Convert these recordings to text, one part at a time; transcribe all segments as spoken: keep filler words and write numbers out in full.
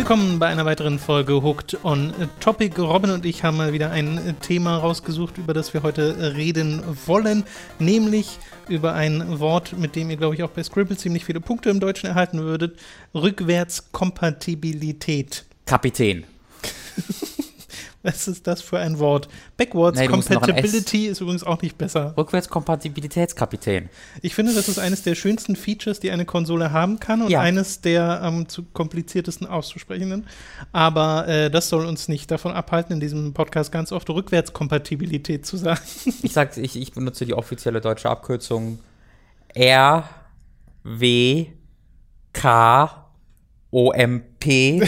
Willkommen bei einer weiteren Folge Hooked on Topic. Robin und ich haben mal wieder ein Thema rausgesucht, über das wir heute reden wollen, nämlich über ein Wort, mit dem ihr, glaube ich, auch bei Scribble ziemlich viele Punkte im Deutschen erhalten würdet: Rückwärtskompatibilität. Kapitän. Was ist das für ein Wort? Backwards nee, Compatibility ist übrigens auch nicht besser. Rückwärtskompatibilitätskapitän. Ich finde, das ist eines der schönsten Features, die eine Konsole haben kann und ja. eines der am ähm, zu kompliziertesten auszusprechenden. Aber äh, das soll uns nicht davon abhalten, in diesem Podcast ganz oft Rückwärtskompatibilität zu sagen. Ich sag, ich, ich benutze die offizielle deutsche Abkürzung R W K O M P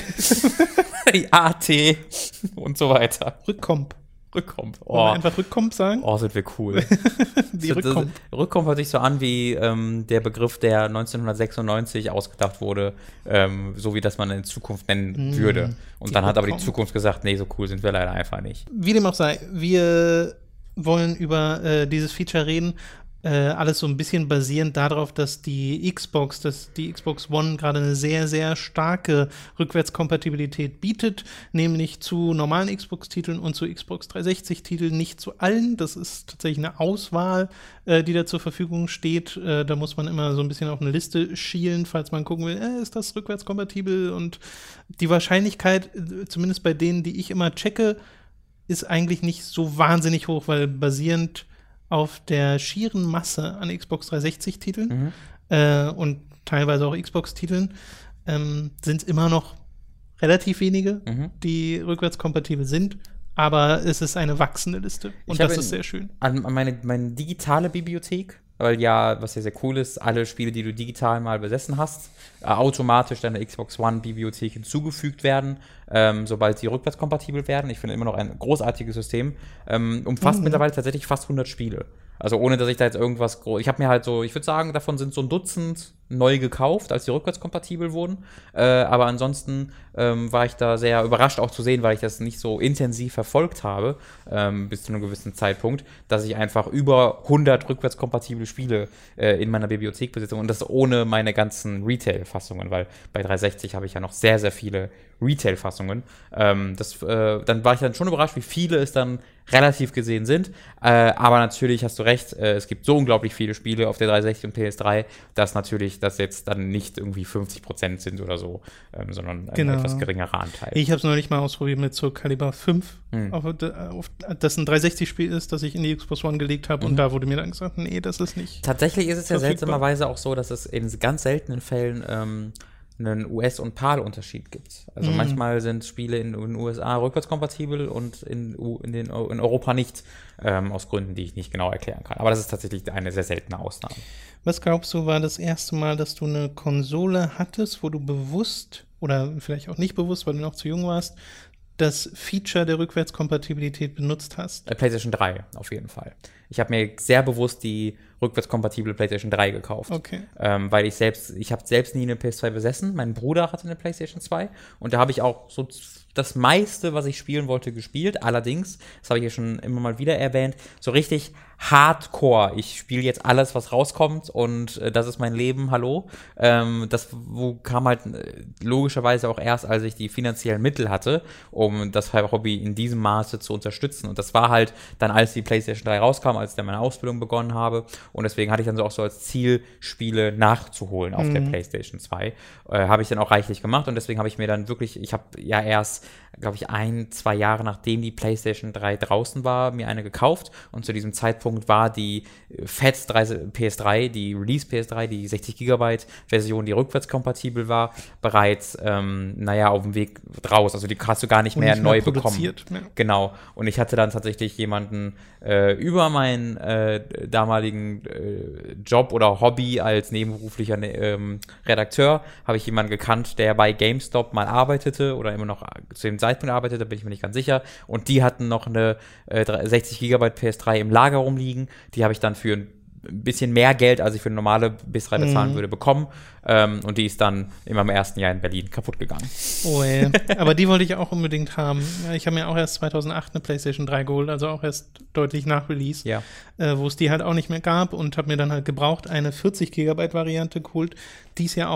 A T und so weiter. Rückkomp. Rückkomp. Oh. Wollen wir einfach Rückkomp sagen? Oh, sind wir cool. Die Rückkomp. Rückkomp hört sich so an wie ähm, der Begriff, der neunzehnhundertsechsundneunzig ausgedacht wurde, ähm, so wie das man in Zukunft nennen mm, würde. Und dann hat aber die Zukunft gesagt, nee, so cool sind wir leider einfach nicht. Wie dem auch sei, wir wollen über äh, dieses Feature reden. Äh, alles so ein bisschen basierend darauf, dass die Xbox, dass die Xbox One gerade eine sehr, sehr starke Rückwärtskompatibilität bietet, nämlich zu normalen Xbox-Titeln und zu Xbox dreihundertsechzig-Titeln, nicht zu allen. Das ist tatsächlich eine Auswahl, äh, die da zur Verfügung steht. Äh, da muss man immer so ein bisschen auf eine Liste schielen, falls man gucken will, äh, ist das rückwärtskompatibel? Und die Wahrscheinlichkeit, äh, zumindest bei denen, die ich immer checke, ist eigentlich nicht so wahnsinnig hoch, weil basierend auf der schieren Masse an Xbox dreihundertsechzig-Titeln mhm. äh, und teilweise auch Xbox-Titeln ähm, sind es immer noch relativ wenige, mhm. die rückwärtskompatibel sind, aber es ist eine wachsende Liste und das ist sehr schön. An, an meine, meine digitale Bibliothek, weil ja, was ja sehr cool ist, alle Spiele, die du digital mal besessen hast, äh, automatisch deiner Xbox One-Bibliothek hinzugefügt werden, ähm, sobald sie rückwärtskompatibel werden. Ich finde immer noch ein großartiges System. Ähm, umfasst mhm. mittlerweile tatsächlich fast hundert Spiele. Also ohne, dass ich da jetzt irgendwas groß... Ich habe mir halt so, ich würde sagen, davon sind so ein Dutzend neu gekauft, als die rückwärtskompatibel wurden. Äh, aber ansonsten ähm, war ich da sehr überrascht auch zu sehen, weil ich das nicht so intensiv verfolgt habe, ähm, bis zu einem gewissen Zeitpunkt, dass ich einfach über hundert rückwärtskompatible Spiele äh, in meiner Bibliothek besitze und das ohne meine ganzen Retail-Fassungen, weil bei dreihundertsechzig habe ich ja noch sehr, sehr viele Retail-Fassungen. Ähm, das, äh, dann war ich dann schon überrascht, wie viele es dann relativ gesehen sind. Äh, aber natürlich hast du recht, äh, es gibt so unglaublich viele Spiele auf der dreihundertsechzig und P S drei, dass natürlich das jetzt dann nicht irgendwie fünfzig Prozent sind oder so, ähm, sondern ein genau. etwas geringerer Anteil. Ich habe es neulich mal ausprobiert mit Soul Calibur fünf, mhm. auf, auf, das ein dreihundertsechzig-Spiel ist, das ich in die Xbox One gelegt habe mhm. und da wurde mir dann gesagt, nee, das ist nicht Tatsächlich ist es ja verfügbar. seltsamerweise auch so, dass es in ganz seltenen Fällen ähm, einen U S- und PAL-Unterschied gibt. Also mm. manchmal sind Spiele in den U S A rückwärtskompatibel und in, in, den, in Europa nicht, ähm, aus Gründen, die ich nicht genau erklären kann. Aber das ist tatsächlich eine sehr seltene Ausnahme. Was glaubst du, war das erste Mal, dass du eine Konsole hattest, wo du bewusst, oder vielleicht auch nicht bewusst, weil du noch zu jung warst, das Feature der Rückwärtskompatibilität benutzt hast? PlayStation drei, auf jeden Fall. Ich habe mir sehr bewusst die rückwärtskompatible PlayStation drei gekauft. Okay. Ähm, weil ich selbst, ich habe selbst nie eine P S zwei besessen. Mein Bruder hatte eine PlayStation zwei und da habe ich auch so das meiste, was ich spielen wollte, gespielt. Allerdings, das habe ich ja schon immer mal wieder erwähnt, so richtig Hardcore. Ich spiele jetzt alles, was rauskommt und äh, das ist mein Leben, hallo. Ähm, das wo kam halt äh, logischerweise auch erst, als ich die finanziellen Mittel hatte, um das Hobby in diesem Maße zu unterstützen. Und das war halt dann, als die PlayStation drei rauskam, als ich dann meine Ausbildung begonnen habe. Und deswegen hatte ich dann so auch so als Ziel, Spiele nachzuholen auf mhm. der PlayStation zwei. Äh, habe ich dann auch reichlich gemacht und deswegen habe ich mir dann wirklich, ich habe ja erst, glaube ich, ein, zwei Jahre nachdem die PlayStation drei draußen war, mir eine gekauft und zu diesem Zeitpunkt war die Fat P S drei, die Release P S drei, die sechzig Gigabyte Version, die rückwärtskompatibel war, bereits, ähm, naja, auf dem Weg raus. Also die hast du gar nicht und mehr nicht neu mehr bekommen. Ja. Genau. Und ich hatte dann tatsächlich jemanden äh, über meinen äh, damaligen äh, Job oder Hobby als nebenberuflicher ähm, Redakteur, habe ich jemanden gekannt, der bei GameStop mal arbeitete oder immer noch zu dem Zeitpunkt arbeitete, bin ich mir nicht ganz sicher. Und die hatten noch eine äh, sechzig Gigabyte P S drei im Lager rumliegen. Die habe ich dann für ein bisschen mehr Geld, als ich für eine normale P S drei bezahlen mhm. würde, bekommen. Ähm, und die ist dann in meinem ersten Jahr in Berlin kaputt gegangen. Oh ey. Aber die wollte ich auch unbedingt haben. Ich habe mir auch erst zweitausendacht eine PlayStation drei geholt, also auch erst deutlich nach Release, ja. äh, wo es die halt auch nicht mehr gab und habe mir dann halt gebraucht eine vierzig Gigabyte Variante geholt, die es ja auch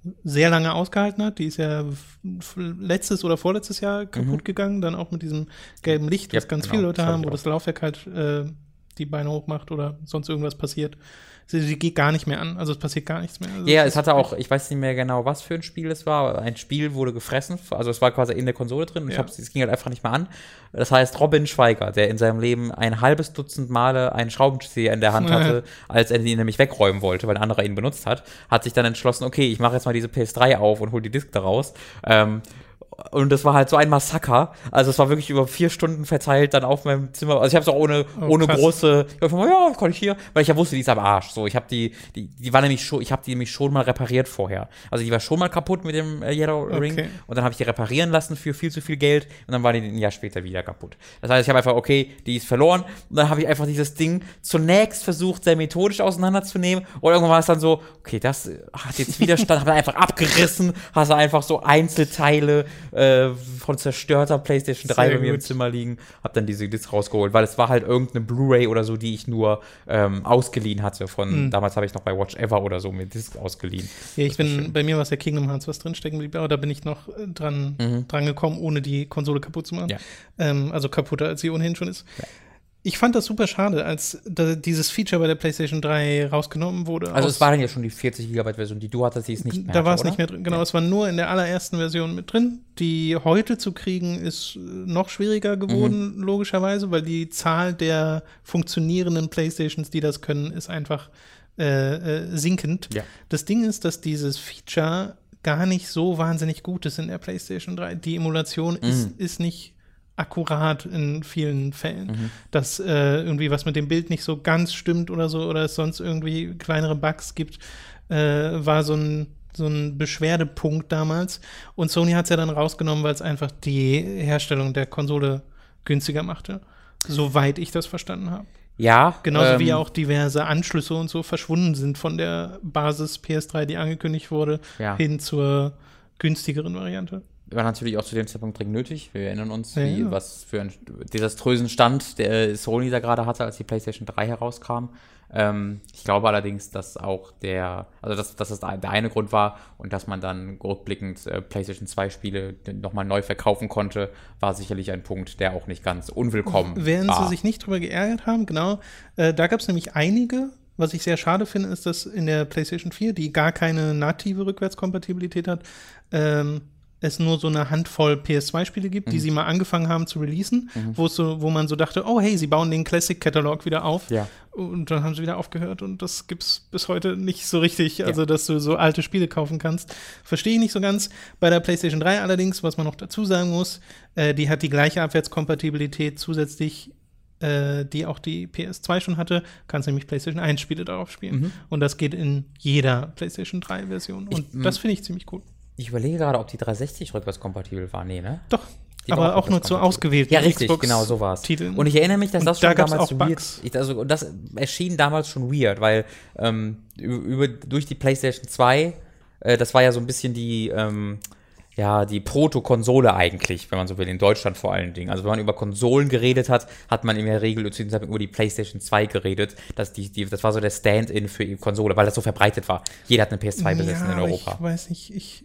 sehr lange ausgehalten hat. Die ist ja f- letztes oder vorletztes Jahr kaputt Mhm. gegangen, dann auch mit diesem gelben Licht, was Yep, ganz genau, viele Leute das hab haben, ich wo auch. das Laufwerk halt äh, die Beine hochmacht oder sonst irgendwas passiert. Sie, sie geht gar nicht mehr an, also es passiert gar nichts mehr. Also Ja, es es ist hatte auch, echt- ich weiß nicht mehr genau, was für ein Spiel es war, aber ein Spiel wurde gefressen, also es war quasi in der Konsole drin und ich Ja. hab's, es ging halt einfach nicht mehr an. Das heißt, Robin Schweiger, der in seinem Leben ein halbes Dutzend Male einen Schraubenzieher in der Hand hatte, als er ihn nämlich wegräumen wollte, weil ein anderer ihn benutzt hat, hat sich dann entschlossen, okay, ich mache jetzt mal diese P S drei auf und hol die Disk daraus. Ähm, Und das war halt so ein Massaker. Also es war wirklich über vier Stunden verteilt dann auf meinem Zimmer. Also ich habe es auch ohne, Oh, ohne krass. große, ich hab einfach mal, ja, kann ich hier, weil ich ja wusste, die ist am Arsch. So, ich habe die, die, die war nämlich schon, ich habe die nämlich schon mal repariert vorher. Also die war schon mal kaputt mit dem äh, Yellow Ring Okay. und dann habe ich die reparieren lassen für viel zu viel Geld und dann war die ein Jahr später wieder kaputt. Das heißt, ich habe einfach, okay, die ist verloren und dann habe ich einfach dieses Ding zunächst versucht, sehr methodisch auseinanderzunehmen und irgendwann war es dann so, okay, das hat jetzt Widerstand, habe einfach abgerissen, hast du einfach so Einzelteile äh, von zerstörter PlayStation drei Sehr bei mir im gut. Zimmer liegen, hab dann diese Disc rausgeholt, weil es war halt irgendeine Blu-ray oder so, die ich nur ähm, ausgeliehen hatte von, Mhm. damals habe ich noch bei Watch Ever oder so mir Disc ausgeliehen. Ja, ich Das war bin, schön. bei mir war es ja Kingdom Hearts, was drinstecken blieb, aber da bin ich noch äh, dran, Mhm. dran gekommen, ohne die Konsole kaputt zu machen. Ja. Ähm, also kaputter, als sie ohnehin schon ist. Ja. Ich fand das super schade, als da dieses Feature bei der PlayStation drei rausgenommen wurde. Also aus- es war dann ja schon die vierzig Gigabyte Version, die du hattest, die ist nicht mehr. Da war es hatte, nicht oder? mehr drin. Genau, Ja. es war nur in der allerersten Version mit drin. Die heute zu kriegen ist äh, noch schwieriger geworden, Mhm. logischerweise, weil die Zahl der funktionierenden PlayStations, die das können, ist einfach äh, äh, sinkend. Ja. Das Ding ist, dass dieses Feature gar nicht so wahnsinnig gut ist in der PlayStation drei. Die Emulation ist, Mhm. ist nicht akkurat in vielen Fällen. Mhm. Dass äh, irgendwie was mit dem Bild nicht so ganz stimmt oder so, oder es sonst irgendwie kleinere Bugs gibt, äh, war so ein, so ein Beschwerdepunkt damals. Und Sony hat es ja dann rausgenommen, weil es einfach die Herstellung der Konsole günstiger machte. Soweit ich das verstanden habe. Ja. Genauso ähm, wie auch diverse Anschlüsse und so verschwunden sind von der Basis P S drei, die angekündigt wurde, Ja. hin zur günstigeren Variante. war natürlich auch zu dem Zeitpunkt dringend nötig. Wir erinnern uns, Ja, wie, ja. was für einen desaströsen Stand der Sony da gerade hatte, als die PlayStation drei herauskam. Ähm, ich glaube allerdings, dass auch der, also dass, dass das der eine Grund war und dass man dann rückblickend äh, PlayStation zwei Spiele nochmal neu verkaufen konnte, war sicherlich ein Punkt, der auch nicht ganz unwillkommen Während war. sie sich nicht drüber geärgert haben, genau, äh, da gab es nämlich einige. Was ich sehr schade finde, ist, dass in der PlayStation vier, die gar keine native Rückwärtskompatibilität hat, ähm, es nur so eine Handvoll P S zwei Spiele gibt, die Mhm. sie mal angefangen haben zu releasen, Mhm. wo es so, wo man so dachte, oh hey, sie bauen den Classic-Katalog wieder auf. Ja. Und dann haben sie wieder aufgehört und das gibt's bis heute nicht so richtig, also dass du so alte Spiele kaufen kannst. Verstehe ich nicht so ganz. Bei der PlayStation drei allerdings, was man noch dazu sagen muss, äh, die hat die gleiche Abwärtskompatibilität zusätzlich, äh, die auch die P S zwei schon hatte, kannst nämlich PlayStation eins Spiele darauf spielen. Mhm. Und das geht in jeder PlayStation drei Version. Und Ich- das finde ich ziemlich cool. Ich überlege gerade, ob die dreihundertsechzig rückwärtskompatibel war. Nee, ne? Doch, Die war aber auch auch nur zu rückwärtskompatibel. ausgewählten Ja, richtig, Xbox genau, so war's. Titeln. Und ich erinnere mich, dass Und das da schon gab's damals auch weird, Bugs. ich, also, und das erschien damals schon weird, weil ähm, über, durch die PlayStation zwei, äh, das war ja so ein bisschen die, ähm, ja, die Proto-Konsole eigentlich, wenn man so will, in Deutschland vor allen Dingen. Also wenn man über Konsolen geredet hat, hat man in der Regel zu diesem Zeitpunkt über die PlayStation zwei geredet. Das, die, die, das war so der Stand-in für die Konsole, weil das so verbreitet war. Jeder hat eine P S zwei besessen ja, in aber Europa. Ich weiß nicht, ich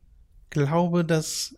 glaube, dass.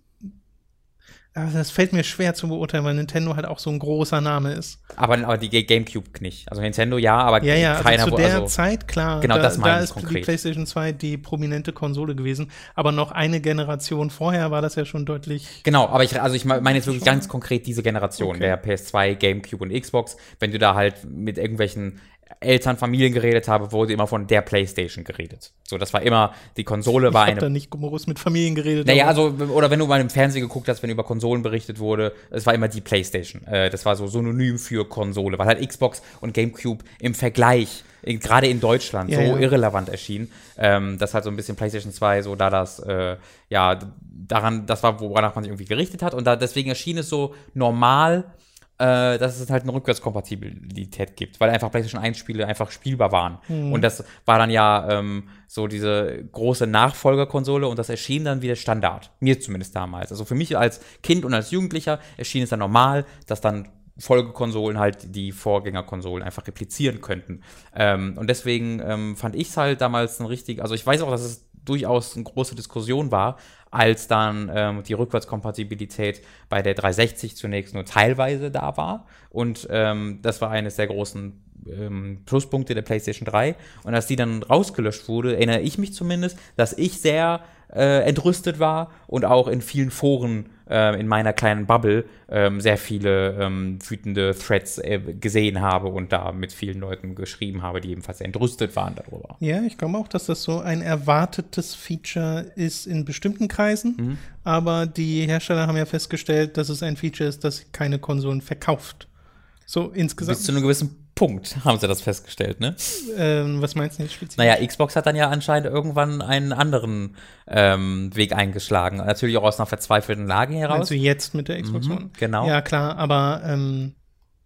Aber das fällt mir schwer zu beurteilen, weil Nintendo halt auch so ein großer Name ist. Aber, aber die Gamecube nicht. Also Nintendo ja, aber Ja, ja, keiner also zu wo- der also, Zeit, klar, Genau, da, das meine da ich ist die konkret. PlayStation zwei die prominente Konsole gewesen. Aber noch eine Generation vorher war das ja schon deutlich. Genau, aber ich, also ich meine jetzt wirklich Schon. ganz konkret diese Generation, Okay. der P S zwei, Gamecube und Xbox. Wenn du da halt mit irgendwelchen Eltern, Familien geredet habe, wurde immer von der PlayStation geredet. So, das war immer, die Konsole Ich war habe eine. da nicht Gomorus mit Familien geredet. Naja, aber- also, oder wenn du mal im Fernsehen geguckt hast, wenn über Konsolen berichtet wurde, es war immer die PlayStation. Äh, das war so synonym für Konsole, weil halt Xbox und Gamecube im Vergleich, in, gerade in Deutschland, Ja, so ja. irrelevant erschienen, ähm, dass halt so ein bisschen PlayStation zwei, so da das, äh, ja, daran, das war, woran man sich irgendwie gerichtet hat und da deswegen erschien es so normal, äh, dass es halt eine Rückwärtskompatibilität gibt, weil einfach PlayStation eins Spiele einfach spielbar waren. Mhm. Und das war dann ja ähm, so diese große Nachfolgerkonsole und das erschien dann wie der Standard. Mir zumindest damals. Also für mich als Kind und als Jugendlicher erschien es dann normal, dass dann Folgekonsolen halt die Vorgängerkonsolen einfach replizieren könnten. Ähm, und deswegen ähm, fand ich es halt damals ein richtig, also ich weiß auch, dass es durchaus eine große Diskussion war, als dann ähm, die Rückwärtskompatibilität bei der dreihundertsechzig zunächst nur teilweise da war. Und ähm, das war eines der großen ähm, Pluspunkte der PlayStation drei. Und als die dann rausgelöscht wurde, erinnere ich mich zumindest, dass ich sehr äh, entrüstet war und auch in vielen Foren äh, in meiner kleinen Bubble ähm, sehr viele ähm, wütende Threads äh, gesehen habe und da mit vielen Leuten geschrieben habe, die ebenfalls sehr entrüstet waren darüber. Ja, ich glaube auch, dass das so ein erwartetes Feature ist in bestimmten Kreisen, mhm. aber die Hersteller haben ja festgestellt, dass es ein Feature ist, das keine Konsolen verkauft. So insgesamt. Bis zu einem gewissen Punkt haben sie das festgestellt, ne? Ähm, was meinst du jetzt spezifisch? Naja, Xbox hat dann ja anscheinend irgendwann einen anderen ähm, Weg eingeschlagen. Natürlich auch aus einer verzweifelten Lage heraus. Also jetzt mit der Xbox mhm, One? Genau. Ja, klar, aber ähm,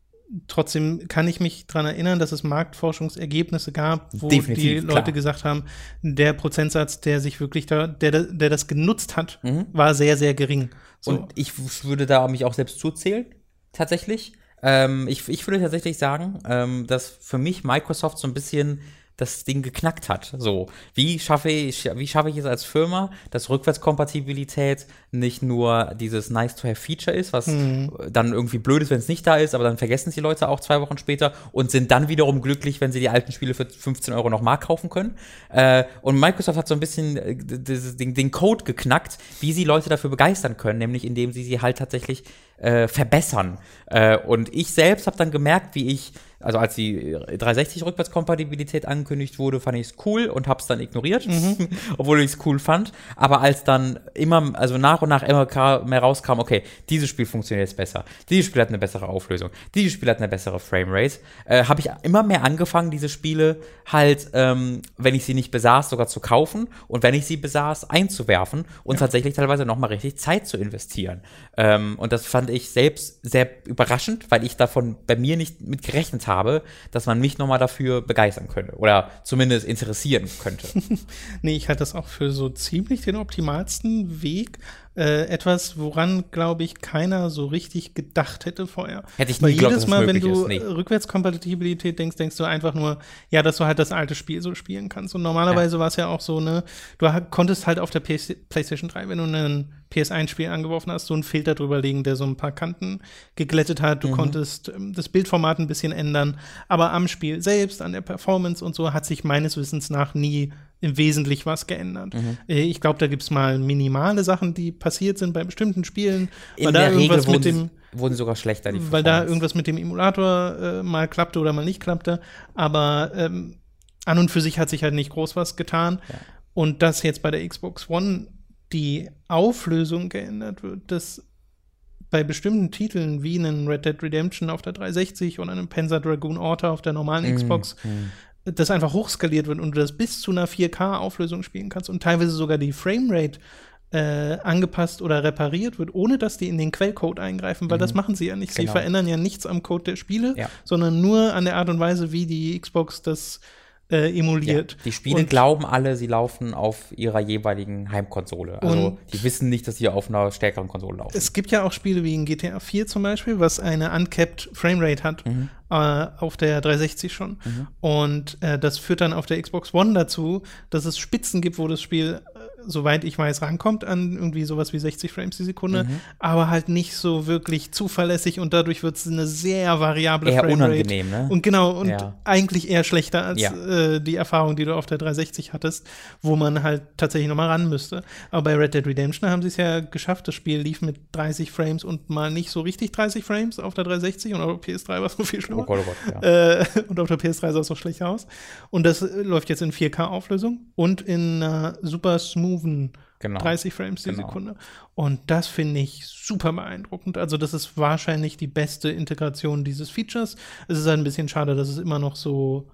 trotzdem kann ich mich daran erinnern, dass es Marktforschungsergebnisse gab, wo Definitiv, die Leute klar. gesagt haben, der Prozentsatz, der sich wirklich da, der, der das genutzt hat, mhm. war sehr, sehr gering. So. Und ich würde da mich auch selbst zuzählen, tatsächlich. Ähm, ich, ich würde tatsächlich sagen, ähm, dass für mich Microsoft so ein bisschen das Ding geknackt hat. So, wie schaffe ich, wie schaffe ich es als Firma, dass Rückwärtskompatibilität nicht nur dieses Nice-to-have-Feature ist, was mhm. dann irgendwie blöd ist, wenn es nicht da ist, aber dann vergessen es die Leute auch zwei Wochen später und sind dann wiederum glücklich, wenn sie die alten Spiele für fünfzehn Euro nochmal kaufen können. Äh, und Microsoft hat so ein bisschen äh, den, den Code geknackt, wie sie Leute dafür begeistern können, nämlich indem sie sie halt tatsächlich äh, verbessern. Äh, und ich selbst habe dann gemerkt, wie ich Also als die dreihundertsechzig Rückwärtskompatibilität angekündigt wurde, fand ich es cool und hab's dann ignoriert, mhm. obwohl ich es cool fand. Aber als dann immer, also nach und nach immer mehr rauskam, okay, dieses Spiel funktioniert jetzt besser, dieses Spiel hat eine bessere Auflösung, dieses Spiel hat eine bessere Framerate, äh, habe ich immer mehr angefangen, diese Spiele halt, ähm, wenn ich sie nicht besaß, sogar zu kaufen und wenn ich sie besaß, einzuwerfen und ja. tatsächlich teilweise nochmal richtig Zeit zu investieren. Ähm, und das fand ich selbst sehr überraschend, weil ich davon bei mir nicht mit gerechnet habe, dass man mich nochmal dafür begeistern könnte oder zumindest interessieren könnte. Nee, ich halte das auch für so ziemlich den optimalsten Weg. Äh, etwas, woran, glaube ich, keiner so richtig gedacht hätte vorher. Hätte ich Weil nie geglaubt, jedes dass Mal, das wenn möglich du ist. Nee. Rückwärtskompatibilität denkst, denkst du einfach nur, ja, dass du halt das alte Spiel so spielen kannst. Und normalerweise ja. war es ja auch so, ne, du ha- konntest halt auf der P S- PlayStation drei, wenn du ein P S eins Spiel angeworfen hast, so einen Filter drüber legen, der so ein paar Kanten geglättet hat. Du mhm. konntest ähm, das Bildformat ein bisschen ändern. Aber am Spiel selbst, an der Performance und so, hat sich meines Wissens nach nie im Wesentlichen was geändert. Mhm. Ich glaube, da gibt es mal minimale Sachen, die passiert sind bei bestimmten Spielen. In weil der da irgendwas Regel mit wurden, dem, wurden sogar schlechter, die weil da irgendwas mit dem Emulator äh, mal klappte oder mal nicht klappte. Aber ähm, an und für sich hat sich halt nicht groß was getan. Ja. Und dass jetzt bei der Xbox One die Auflösung geändert wird, dass bei bestimmten Titeln wie einem Red Dead Redemption auf der dreihundertsechzig oder einem Panzer Dragoon Orta auf der normalen mm, Xbox mm. das einfach hochskaliert wird und du das bis zu einer vier K-Auflösung spielen kannst und teilweise sogar die Framerate äh, angepasst oder repariert wird, ohne dass die in den Quellcode eingreifen, weil mhm. das machen sie ja nicht. Sie genau. verändern ja nichts am Code der Spiele, ja. sondern nur an der Art und Weise, wie die Xbox das Äh, emuliert. Ja, die Spiele und glauben alle, sie laufen auf ihrer jeweiligen Heimkonsole. Also die wissen nicht, dass sie auf einer stärkeren Konsole laufen. Es gibt ja auch Spiele wie in G T A vier zum Beispiel, was eine uncapped Framerate hat, mhm. äh, auf der dreihundertsechzig schon. Mhm. Und äh, das führt dann auf der Xbox One dazu, dass es Spitzen gibt, wo das Spiel, äh, soweit ich weiß, rankommt an irgendwie sowas wie sechzig Frames die Sekunde, mhm. aber halt nicht so wirklich zuverlässig und dadurch wird es eine sehr variable eher Framerate. Unangenehm, ne? Und genau, und ja. eigentlich eher schlechter als ja. äh, die Erfahrung, die du auf der dreihundertsechzig hattest, wo man halt tatsächlich nochmal ran müsste. Aber bei Red Dead Redemption haben sie es ja geschafft, das Spiel lief mit dreißig Frames und mal nicht so richtig dreißig Frames auf der dreihundertsechzig und auf der P S drei war es noch viel schlimmer. Oh Gott, oh Gott, ja. äh, und auf der P S drei sah es noch schlechter aus. Und das äh, läuft jetzt in vier K-Auflösung und in einer äh, super smoothen Genau. dreißig Frames die genau. Sekunde. Und das finde ich super beeindruckend. Also das ist wahrscheinlich die beste Integration dieses Features. Es ist halt ein bisschen schade, dass es immer noch so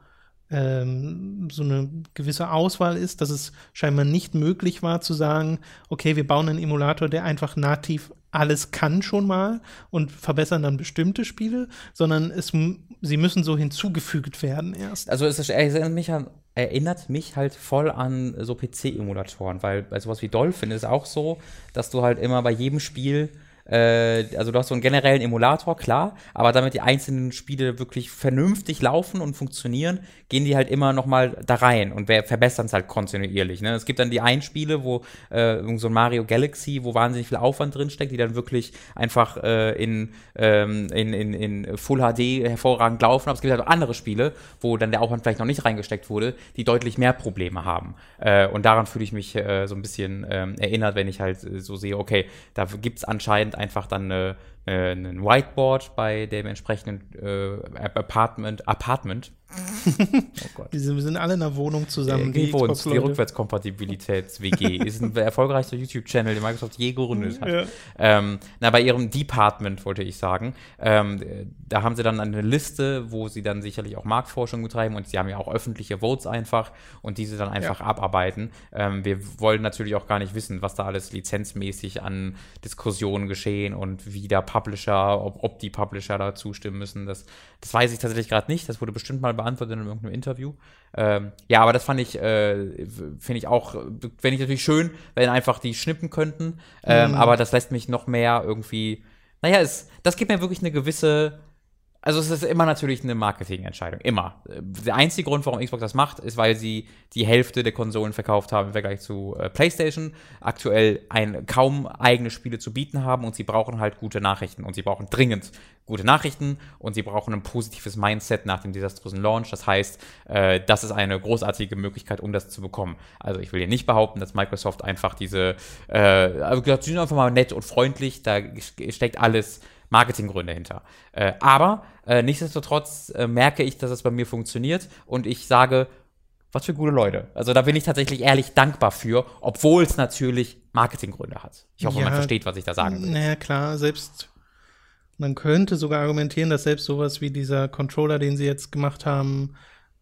ähm, so eine gewisse Auswahl ist, dass es scheinbar nicht möglich war zu sagen, okay, wir bauen einen Emulator, der einfach nativ alles kann schon mal und verbessern dann bestimmte Spiele, sondern es, sie müssen so hinzugefügt werden erst. Also es erinnert mich an erinnert mich halt voll an so P C-Emulatoren, weil bei sowas wie Dolphin ist auch so, dass du halt immer bei jedem Spiel äh, also du hast so einen generellen Emulator, klar, aber damit die einzelnen Spiele wirklich vernünftig laufen und funktionieren, gehen die halt immer noch mal da rein und verbessern es halt kontinuierlich. Ne? Es gibt dann die einen Spiele, wo äh, so ein Mario Galaxy, wo wahnsinnig viel Aufwand drinsteckt, die dann wirklich einfach äh, in, ähm, in, in, in Full H D hervorragend laufen. Aber es gibt halt auch andere Spiele, wo dann der Aufwand vielleicht noch nicht reingesteckt wurde, die deutlich mehr Probleme haben. Äh, und daran fühle ich mich äh, so ein bisschen ähm, erinnert, wenn ich halt äh, so sehe, okay, da gibt es anscheinend einfach dann eine äh, ein Whiteboard bei dem entsprechenden äh, Apartment, Apartment. Oh Gott. Wir sind, wir sind alle in einer Wohnung zusammen. Die, die, Xbox die Rückwärtskompatibilitäts-W G ist ein erfolgreichster YouTube-Channel, den Microsoft je gegründet hat. Ja. Ähm, na, bei ihrem Department, wollte ich sagen, ähm, da haben sie dann eine Liste, wo sie dann sicherlich auch Marktforschung betreiben und sie haben ja auch öffentliche Votes einfach und diese dann einfach ja. abarbeiten. Ähm, wir wollen natürlich auch gar nicht wissen, was da alles lizenzmäßig an Diskussionen geschehen und wie der Publisher, ob, ob die Publisher da zustimmen müssen. Das, das weiß ich tatsächlich gerade nicht. Das wurde bestimmt mal beantwortet in irgendeinem Interview. Ähm, ja, aber das fand ich, äh, finde ich auch, fände ich natürlich schön, wenn einfach die schnippen könnten. Ähm, mhm. Aber das lässt mich noch mehr irgendwie, naja, es, das gibt mir wirklich eine gewisse, also es ist immer natürlich eine Marketingentscheidung, immer. Der einzige Grund, warum Xbox das macht, ist, weil sie die Hälfte der Konsolen verkauft haben im Vergleich zu äh, PlayStation, aktuell ein, kaum eigene Spiele zu bieten haben und sie brauchen halt gute Nachrichten und sie brauchen dringend gute Nachrichten und sie brauchen ein positives Mindset nach dem desaströsen Launch. Das heißt, äh, das ist eine großartige Möglichkeit, um das zu bekommen. Also ich will hier nicht behaupten, dass Microsoft einfach diese, äh, also sie sind einfach mal nett und freundlich, da steckt alles Marketinggründe hinter. Äh, aber äh, nichtsdestotrotz äh, merke ich, dass es bei mir funktioniert und ich sage, was für gute Leute. Also da bin ich tatsächlich ehrlich dankbar für, obwohl es natürlich Marketinggründe hat. Ich hoffe, ja, man versteht, was ich da sagen will. Naja, klar, selbst man könnte sogar argumentieren, dass selbst sowas wie dieser Controller, den sie jetzt gemacht haben,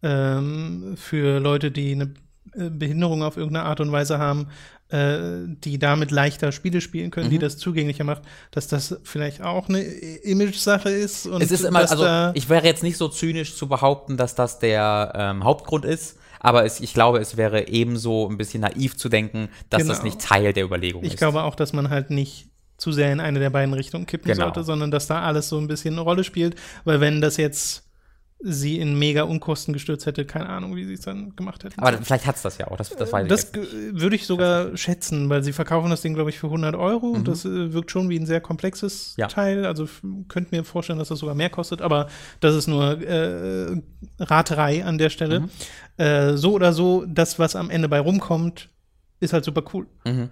ähm, für Leute, die eine Behinderung auf irgendeine Art und Weise haben, äh, die damit leichter Spiele spielen können, mhm. die das zugänglicher macht, dass das vielleicht auch eine Image-Sache ist. Und es ist immer, also ich wäre jetzt nicht so zynisch zu behaupten, dass das der ähm, Hauptgrund ist, aber es, ich glaube, es wäre ebenso ein bisschen naiv zu denken, dass genau. das nicht Teil der Überlegung ich ist. Ich glaube auch, dass man halt nicht zu sehr in eine der beiden Richtungen kippen genau. sollte, sondern dass da alles so ein bisschen eine Rolle spielt, weil wenn das jetzt sie in mega Unkosten gestürzt hätte, keine Ahnung, wie sie es dann gemacht hätten. Aber vielleicht hat es das ja auch, das, das weiß das ich Das würde ich sogar schätzen, weil sie verkaufen das Ding, glaube ich, für hundert Euro mhm. und das äh, wirkt schon wie ein sehr komplexes ja. Teil, also könnte mir vorstellen, dass das sogar mehr kostet, aber das ist nur äh, Raterei an der Stelle. Mhm. Äh, so oder so, das, was am Ende bei rumkommt, ist halt super cool. Mhm.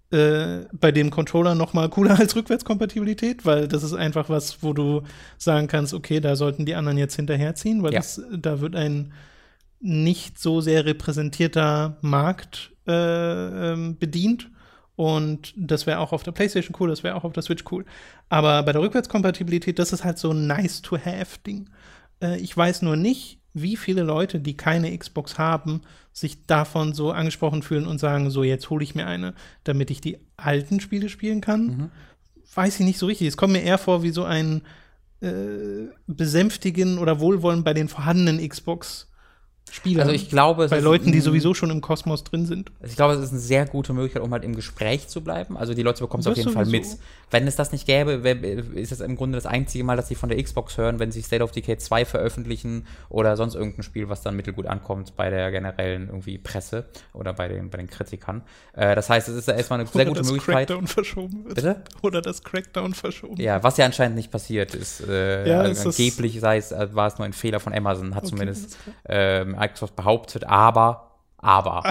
Äh, bei dem Controller noch mal cooler als Rückwärtskompatibilität, weil das ist einfach was, wo du sagen kannst, okay, da sollten die anderen jetzt hinterherziehen, weil ja. das, da wird ein nicht so sehr repräsentierter Markt äh, ähm, bedient und das wäre auch auf der PlayStation cool, das wäre auch auf der Switch cool. Aber bei der Rückwärtskompatibilität, das ist halt so ein nice-to-have-Ding. Äh, ich weiß nur nicht, wie viele Leute, die keine Xbox haben, sich davon so angesprochen fühlen und sagen, so, jetzt hole ich mir eine, damit ich die alten Spiele spielen kann. Mhm. Weiß ich nicht so richtig. Es kommt mir eher vor wie so ein äh, Besänftigen oder Wohlwollen bei den vorhandenen Xbox Spieler. Also ich glaube, es bei ist Leuten, die sowieso schon im Kosmos drin sind. Ich glaube, es ist eine sehr gute Möglichkeit, um halt im Gespräch zu bleiben. Also die Leute bekommen es auf jeden Fall mit. Wenn es das nicht gäbe, ist es im Grunde das einzige Mal, dass sie von der Xbox hören, wenn sie State of Decay zwei veröffentlichen oder sonst irgendein Spiel, was dann mittelgut ankommt bei der generellen irgendwie Presse oder bei den, bei den Kritikern. Äh, das heißt, es ist erstmal eine sehr oder gute das Möglichkeit. Crackdown verschoben wird. Bitte? Oder das Crackdown verschoben. Ja, was ja anscheinend nicht passiert ist. Äh, ja, also angeblich sei es, war es nur ein Fehler von Amazon, hat okay, zumindest äh, Microsoft behauptet. Aber, aber,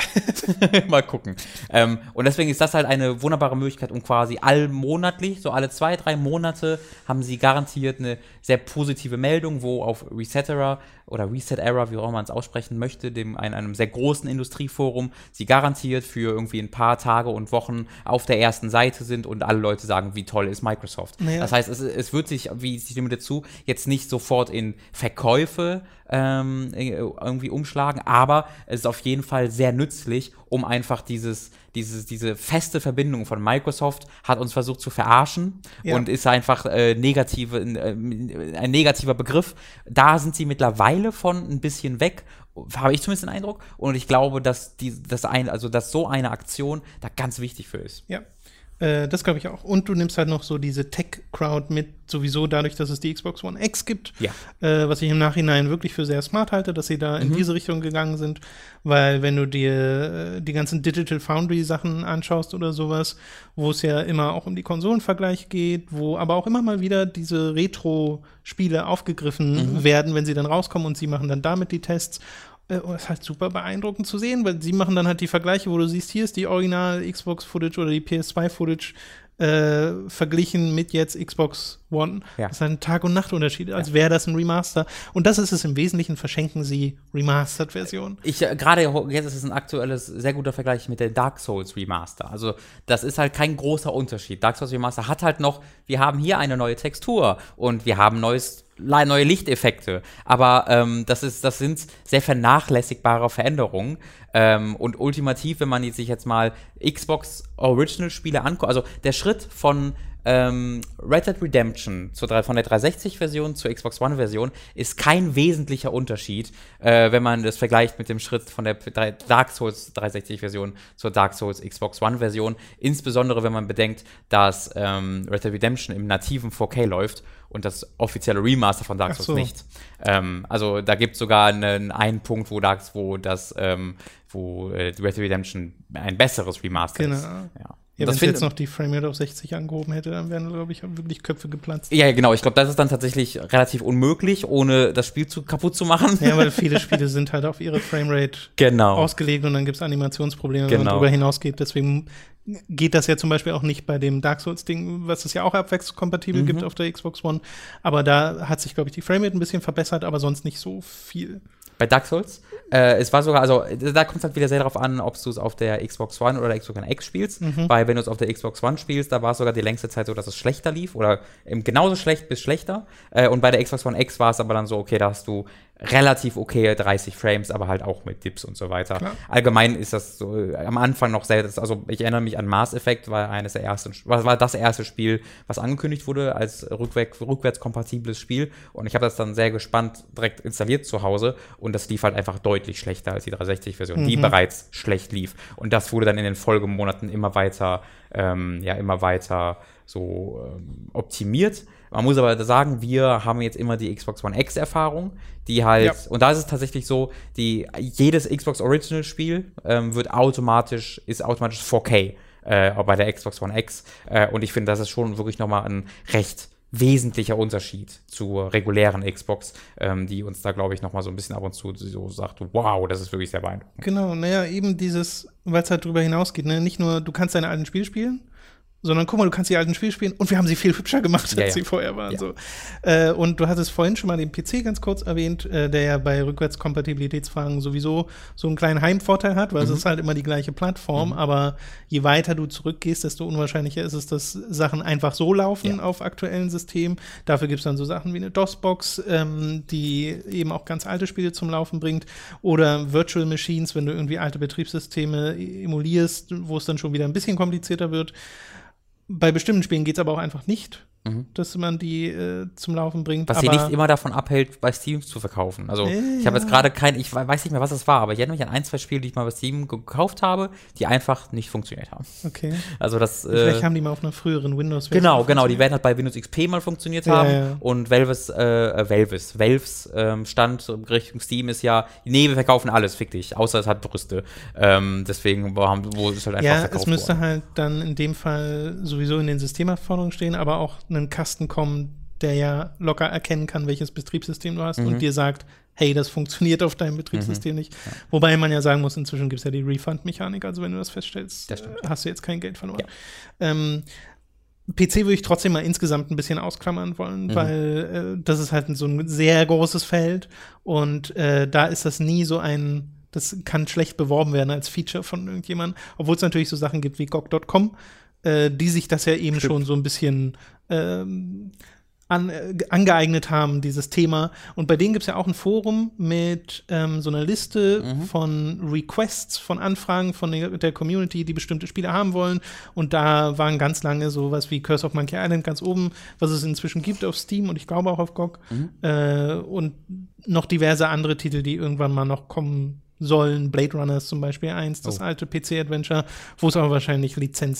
mal gucken. Ähm, und deswegen ist das halt eine wunderbare Möglichkeit, um quasi allmonatlich, so alle zwei, drei Monate, haben sie garantiert eine sehr positive Meldung, wo auf Resetera oder Reset Era, wie auch immer man es aussprechen möchte, dem ein, einem sehr großen Industrieforum, sie garantiert für irgendwie ein paar Tage und Wochen auf der ersten Seite sind und alle Leute sagen, wie toll ist Microsoft. Naja. Das heißt, es, es wird sich, wie ich stimme dazu, jetzt nicht sofort in Verkäufe ähm, irgendwie umschlagen, aber es ist auf jeden Fall sehr nützlich, um einfach dieses, dieses, diese feste Verbindung von Microsoft hat uns versucht zu verarschen ja. und ist einfach äh, negative, äh, ein negativer Begriff. Da sind sie mittlerweile von ein bisschen weg, habe ich zumindest den Eindruck. Und ich glaube, dass, die, dass, ein, also, dass so eine Aktion da ganz wichtig für ist. Ja. Äh, das glaube ich auch. Und du nimmst halt noch so diese Tech-Crowd mit, sowieso dadurch, dass es die Xbox One X gibt. Ja. Äh, was ich im Nachhinein wirklich für sehr smart halte, dass sie da in Mhm. diese Richtung gegangen sind. Weil wenn du dir äh, die ganzen Digital Foundry-Sachen anschaust oder sowas, wo es ja immer auch um die Konsolenvergleich geht, wo aber auch immer mal wieder diese Retro-Spiele aufgegriffen Mhm. werden, wenn sie dann rauskommen und sie machen dann damit die Tests. Äh, Und es ist halt super beeindruckend zu sehen, weil sie machen dann halt die Vergleiche, wo du siehst, hier ist die Original Xbox-Footage oder die P S zwei Footage äh, verglichen mit jetzt Xbox One. Ja. Das ist halt ein Tag- und Nachtunterschied, als Ja. wäre das ein Remaster. Und das ist es im Wesentlichen, verschenken sie Remastered-Versionen. Ich, äh, gerade ho- jetzt ist es ein aktuelles, sehr guter Vergleich mit der Dark Souls Remaster. Also, das ist halt kein großer Unterschied. Dark Souls Remaster hat halt noch, wir haben hier eine neue Textur und wir haben neues, le- neue Lichteffekte. Aber ähm, das, ist, das sind sehr vernachlässigbare Veränderungen. Ähm, und ultimativ, wenn man jetzt sich jetzt mal Xbox Original-Spiele anguckt, also der Schritt von ähm, Red Dead Redemption zur, drei- von der dreihundertsechzig-Version zur Xbox One-Version ist kein wesentlicher Unterschied, äh, wenn man das vergleicht mit dem Schritt von der drei- Dark Souls dreihundertsechzig-Version zur Dark Souls Xbox One-Version. Insbesondere, wenn man bedenkt, dass ähm, Red Dead Redemption im nativen vier K läuft und das offizielle Remaster von Dark Ach Souls so. nicht. Ähm, also da gibt es sogar einen, einen Punkt, wo, Dark, wo das ähm, wo äh, Red Dead Redemption ein besseres Remaster Genau. ist. Ja. Ja, Das wenn es find- jetzt noch die Framerate auf sechzig angehoben hätte, dann wären, glaube ich, wirklich Köpfe geplatzt. Ja, genau. Ich glaube, das ist dann tatsächlich relativ unmöglich, ohne das Spiel zu, kaputt zu machen. Ja, weil viele Spiele sind halt auf ihre Framerate Genau. ausgelegt und dann gibt es Animationsprobleme, wenn man Genau. darüber hinausgeht. Deswegen geht das ja zum Beispiel auch nicht bei dem Dark Souls-Ding, was es ja auch abwärtskompatibel Mhm. gibt auf der Xbox One. Aber da hat sich, glaube ich, die Framerate ein bisschen verbessert, aber sonst nicht so viel. Bei Dark Souls. Äh, es war sogar, also da kommt es halt wieder sehr darauf an, ob du es auf der Xbox One oder der Xbox One X spielst. Mhm. Weil wenn du es auf der Xbox One spielst, da war es sogar die längste Zeit so, dass es schlechter lief oder eben genauso schlecht bis schlechter. Äh, und bei der Xbox One X war es aber dann so, okay, da hast du relativ okay dreißig Frames, aber halt auch mit Dips und so weiter. Klar. Allgemein ist das so äh, am Anfang noch sehr, das, also ich erinnere mich an Mass Effect, war eines der ersten, war, war das erste Spiel, was angekündigt wurde als rückwärts, rückwärtskompatibles Spiel. Und ich habe das dann sehr gespannt direkt installiert zu Hause und das lief halt einfach deutlich schlechter als die dreihundertsechzig-Version, die Mhm. bereits schlecht lief. Und das wurde dann in den Folgemonaten immer weiter, ähm, ja, immer weiter so ähm, optimiert. Man muss aber sagen, wir haben jetzt immer die Xbox One X-Erfahrung, die halt, Ja. und da ist es tatsächlich so, die, jedes Xbox Original-Spiel ähm, wird automatisch, ist automatisch vier K äh, bei der Xbox One X. Äh, und ich finde, das ist schon wirklich nochmal ein recht wesentlicher Unterschied zur regulären Xbox, ähm, die uns da, glaube ich, nochmal so ein bisschen ab und zu so sagt, wow, das ist wirklich sehr beeindruckend. Genau, naja, eben dieses, weil es halt drüber hinausgeht, ne? Nicht nur, du kannst deine alten Spiele spielen, sondern guck mal, du kannst die alten Spiele spielen und wir haben sie viel hübscher gemacht, Ja, als ja. sie vorher waren. Ja. So. Äh, und du hattest vorhin schon mal den P C ganz kurz erwähnt, äh, der ja bei Rückwärtskompatibilitätsfragen sowieso so einen kleinen Heimvorteil hat, weil Mhm. es ist halt immer die gleiche Plattform, Mhm. aber je weiter du zurückgehst, desto unwahrscheinlicher ist es, dass Sachen einfach so laufen Ja. auf aktuellen Systemen. Dafür gibt es dann so Sachen wie eine DOS-Box, ähm, die eben auch ganz alte Spiele zum Laufen bringt, oder Virtual Machines, wenn du irgendwie alte Betriebssysteme emulierst, wo es dann schon wieder ein bisschen komplizierter wird. Bei bestimmten Spielen geht es aber auch einfach nicht, Mhm. dass man die äh, zum Laufen bringt. Was sie aber nicht immer davon abhält, bei Steam zu verkaufen. Also Äh, ich habe ja. jetzt gerade kein, ich weiß nicht mehr, was es war, aber ich erinnere mich an ein, zwei Spiele, die ich mal bei Steam gekauft habe, die einfach nicht funktioniert haben. Okay. Also das äh, Vielleicht haben die mal auf einer früheren Windows-Version. genau, genau, die funktioniert. werden halt bei Windows X P mal funktioniert Ja, haben ja. und Valves, äh, äh, Valves, Valves ähm, Stand Richtung Steam ist ja, nee, wir verkaufen alles, fick dich, außer es hat Brüste. Ähm, deswegen wo, haben, wo ist halt einfach Ja, verkauft es müsste worden. halt dann in dem Fall sowieso in den Systemanforderungen stehen, aber auch einen Kasten kommen, der ja locker erkennen kann, welches Betriebssystem du hast Mhm. und dir sagt, hey, das funktioniert auf deinem Betriebssystem nicht. Ja. Wobei man ja sagen muss, inzwischen gibt es ja die Refund-Mechanik, also wenn du das feststellst, Das stimmt. äh, hast du jetzt kein Geld verloren. Ja. Ähm, P C würde ich trotzdem mal insgesamt ein bisschen ausklammern wollen, Mhm. weil äh, das ist halt so ein sehr großes Feld und äh, da ist das nie so ein, das kann schlecht beworben werden als Feature von irgendjemandem, obwohl es natürlich so Sachen gibt wie G O G Punkt com, äh, die sich das ja eben Stimmt. schon so ein bisschen ähm, an, äh, angeeignet haben, dieses Thema. Und bei denen gibt es ja auch ein Forum mit ähm, so einer Liste Mhm. von Requests, von Anfragen von der, der Community, die bestimmte Spiele haben wollen. Und da waren ganz lange sowas wie Curse of Monkey Island ganz oben, was es inzwischen gibt auf Steam und ich glaube auch auf G O G. Mhm. Äh, und noch diverse andere Titel, die irgendwann mal noch kommen sollen. Blade Runner ist zum Beispiel eins, das Oh. alte P C-Adventure, wo es aber wahrscheinlich Lizenz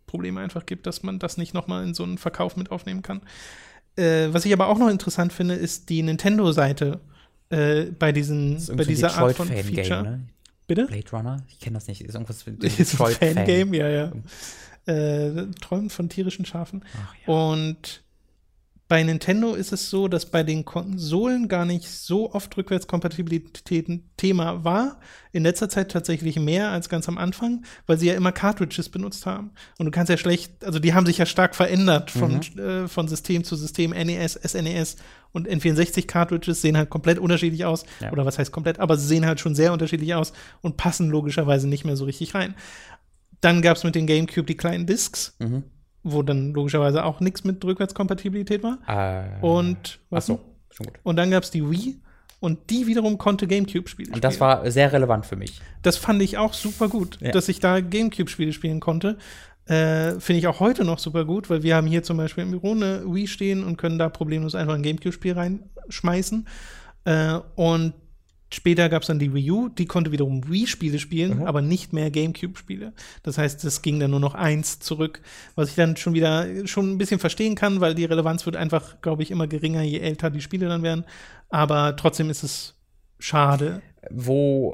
Lizenzprobleme einfach gibt, dass man das nicht nochmal in so einen Verkauf mit aufnehmen kann. Äh, was ich aber auch noch interessant finde, ist die Nintendo-Seite äh, bei, diesen, bei dieser Art von Feature. Ne? Bitte? Blade Runner? Ich kenne das nicht. Ist irgendwas für ist ein Fangame, ja, ja. Äh, träumen von tierischen Schafen. Ach, ja. Und bei Nintendo ist es so, dass bei den Konsolen gar nicht so oft Rückwärtskompatibilität ein Thema war. In letzter Zeit tatsächlich mehr als ganz am Anfang, weil sie ja immer Cartridges benutzt haben. Und du kannst ja schlecht, also die haben sich ja stark verändert von, mhm. äh, von System zu System. N E S, S N E S und N vierundsechzig Cartridges sehen halt komplett unterschiedlich aus. Ja. Oder was heißt komplett, aber sie sehen halt schon sehr unterschiedlich aus und passen logischerweise nicht mehr so richtig rein. Dann gab es mit den GameCube die kleinen Discs. Mhm. Wo dann logischerweise auch nichts mit Rückwärtskompatibilität war. Äh, und was? Ach so, schon gut. Und dann gab es die Wii und die wiederum konnte GameCube-Spiele spielen. Und das war sehr relevant für mich. Das fand ich auch super gut, ja. dass ich da GameCube-Spiele spielen konnte. Äh, Finde ich auch heute noch super gut, weil wir haben hier zum Beispiel im Büro eine Wii stehen und können da problemlos einfach ein GameCube-Spiel reinschmeißen. Äh, und später gab es dann die Wii U, die konnte wiederum Wii-Spiele spielen, mhm. aber nicht mehr GameCube-Spiele. Das heißt, es ging dann nur noch eins zurück, was ich dann schon wieder schon ein bisschen verstehen kann, weil die Relevanz wird einfach, glaube ich, immer geringer, je älter die Spiele dann werden. Aber trotzdem ist es schade. Wo,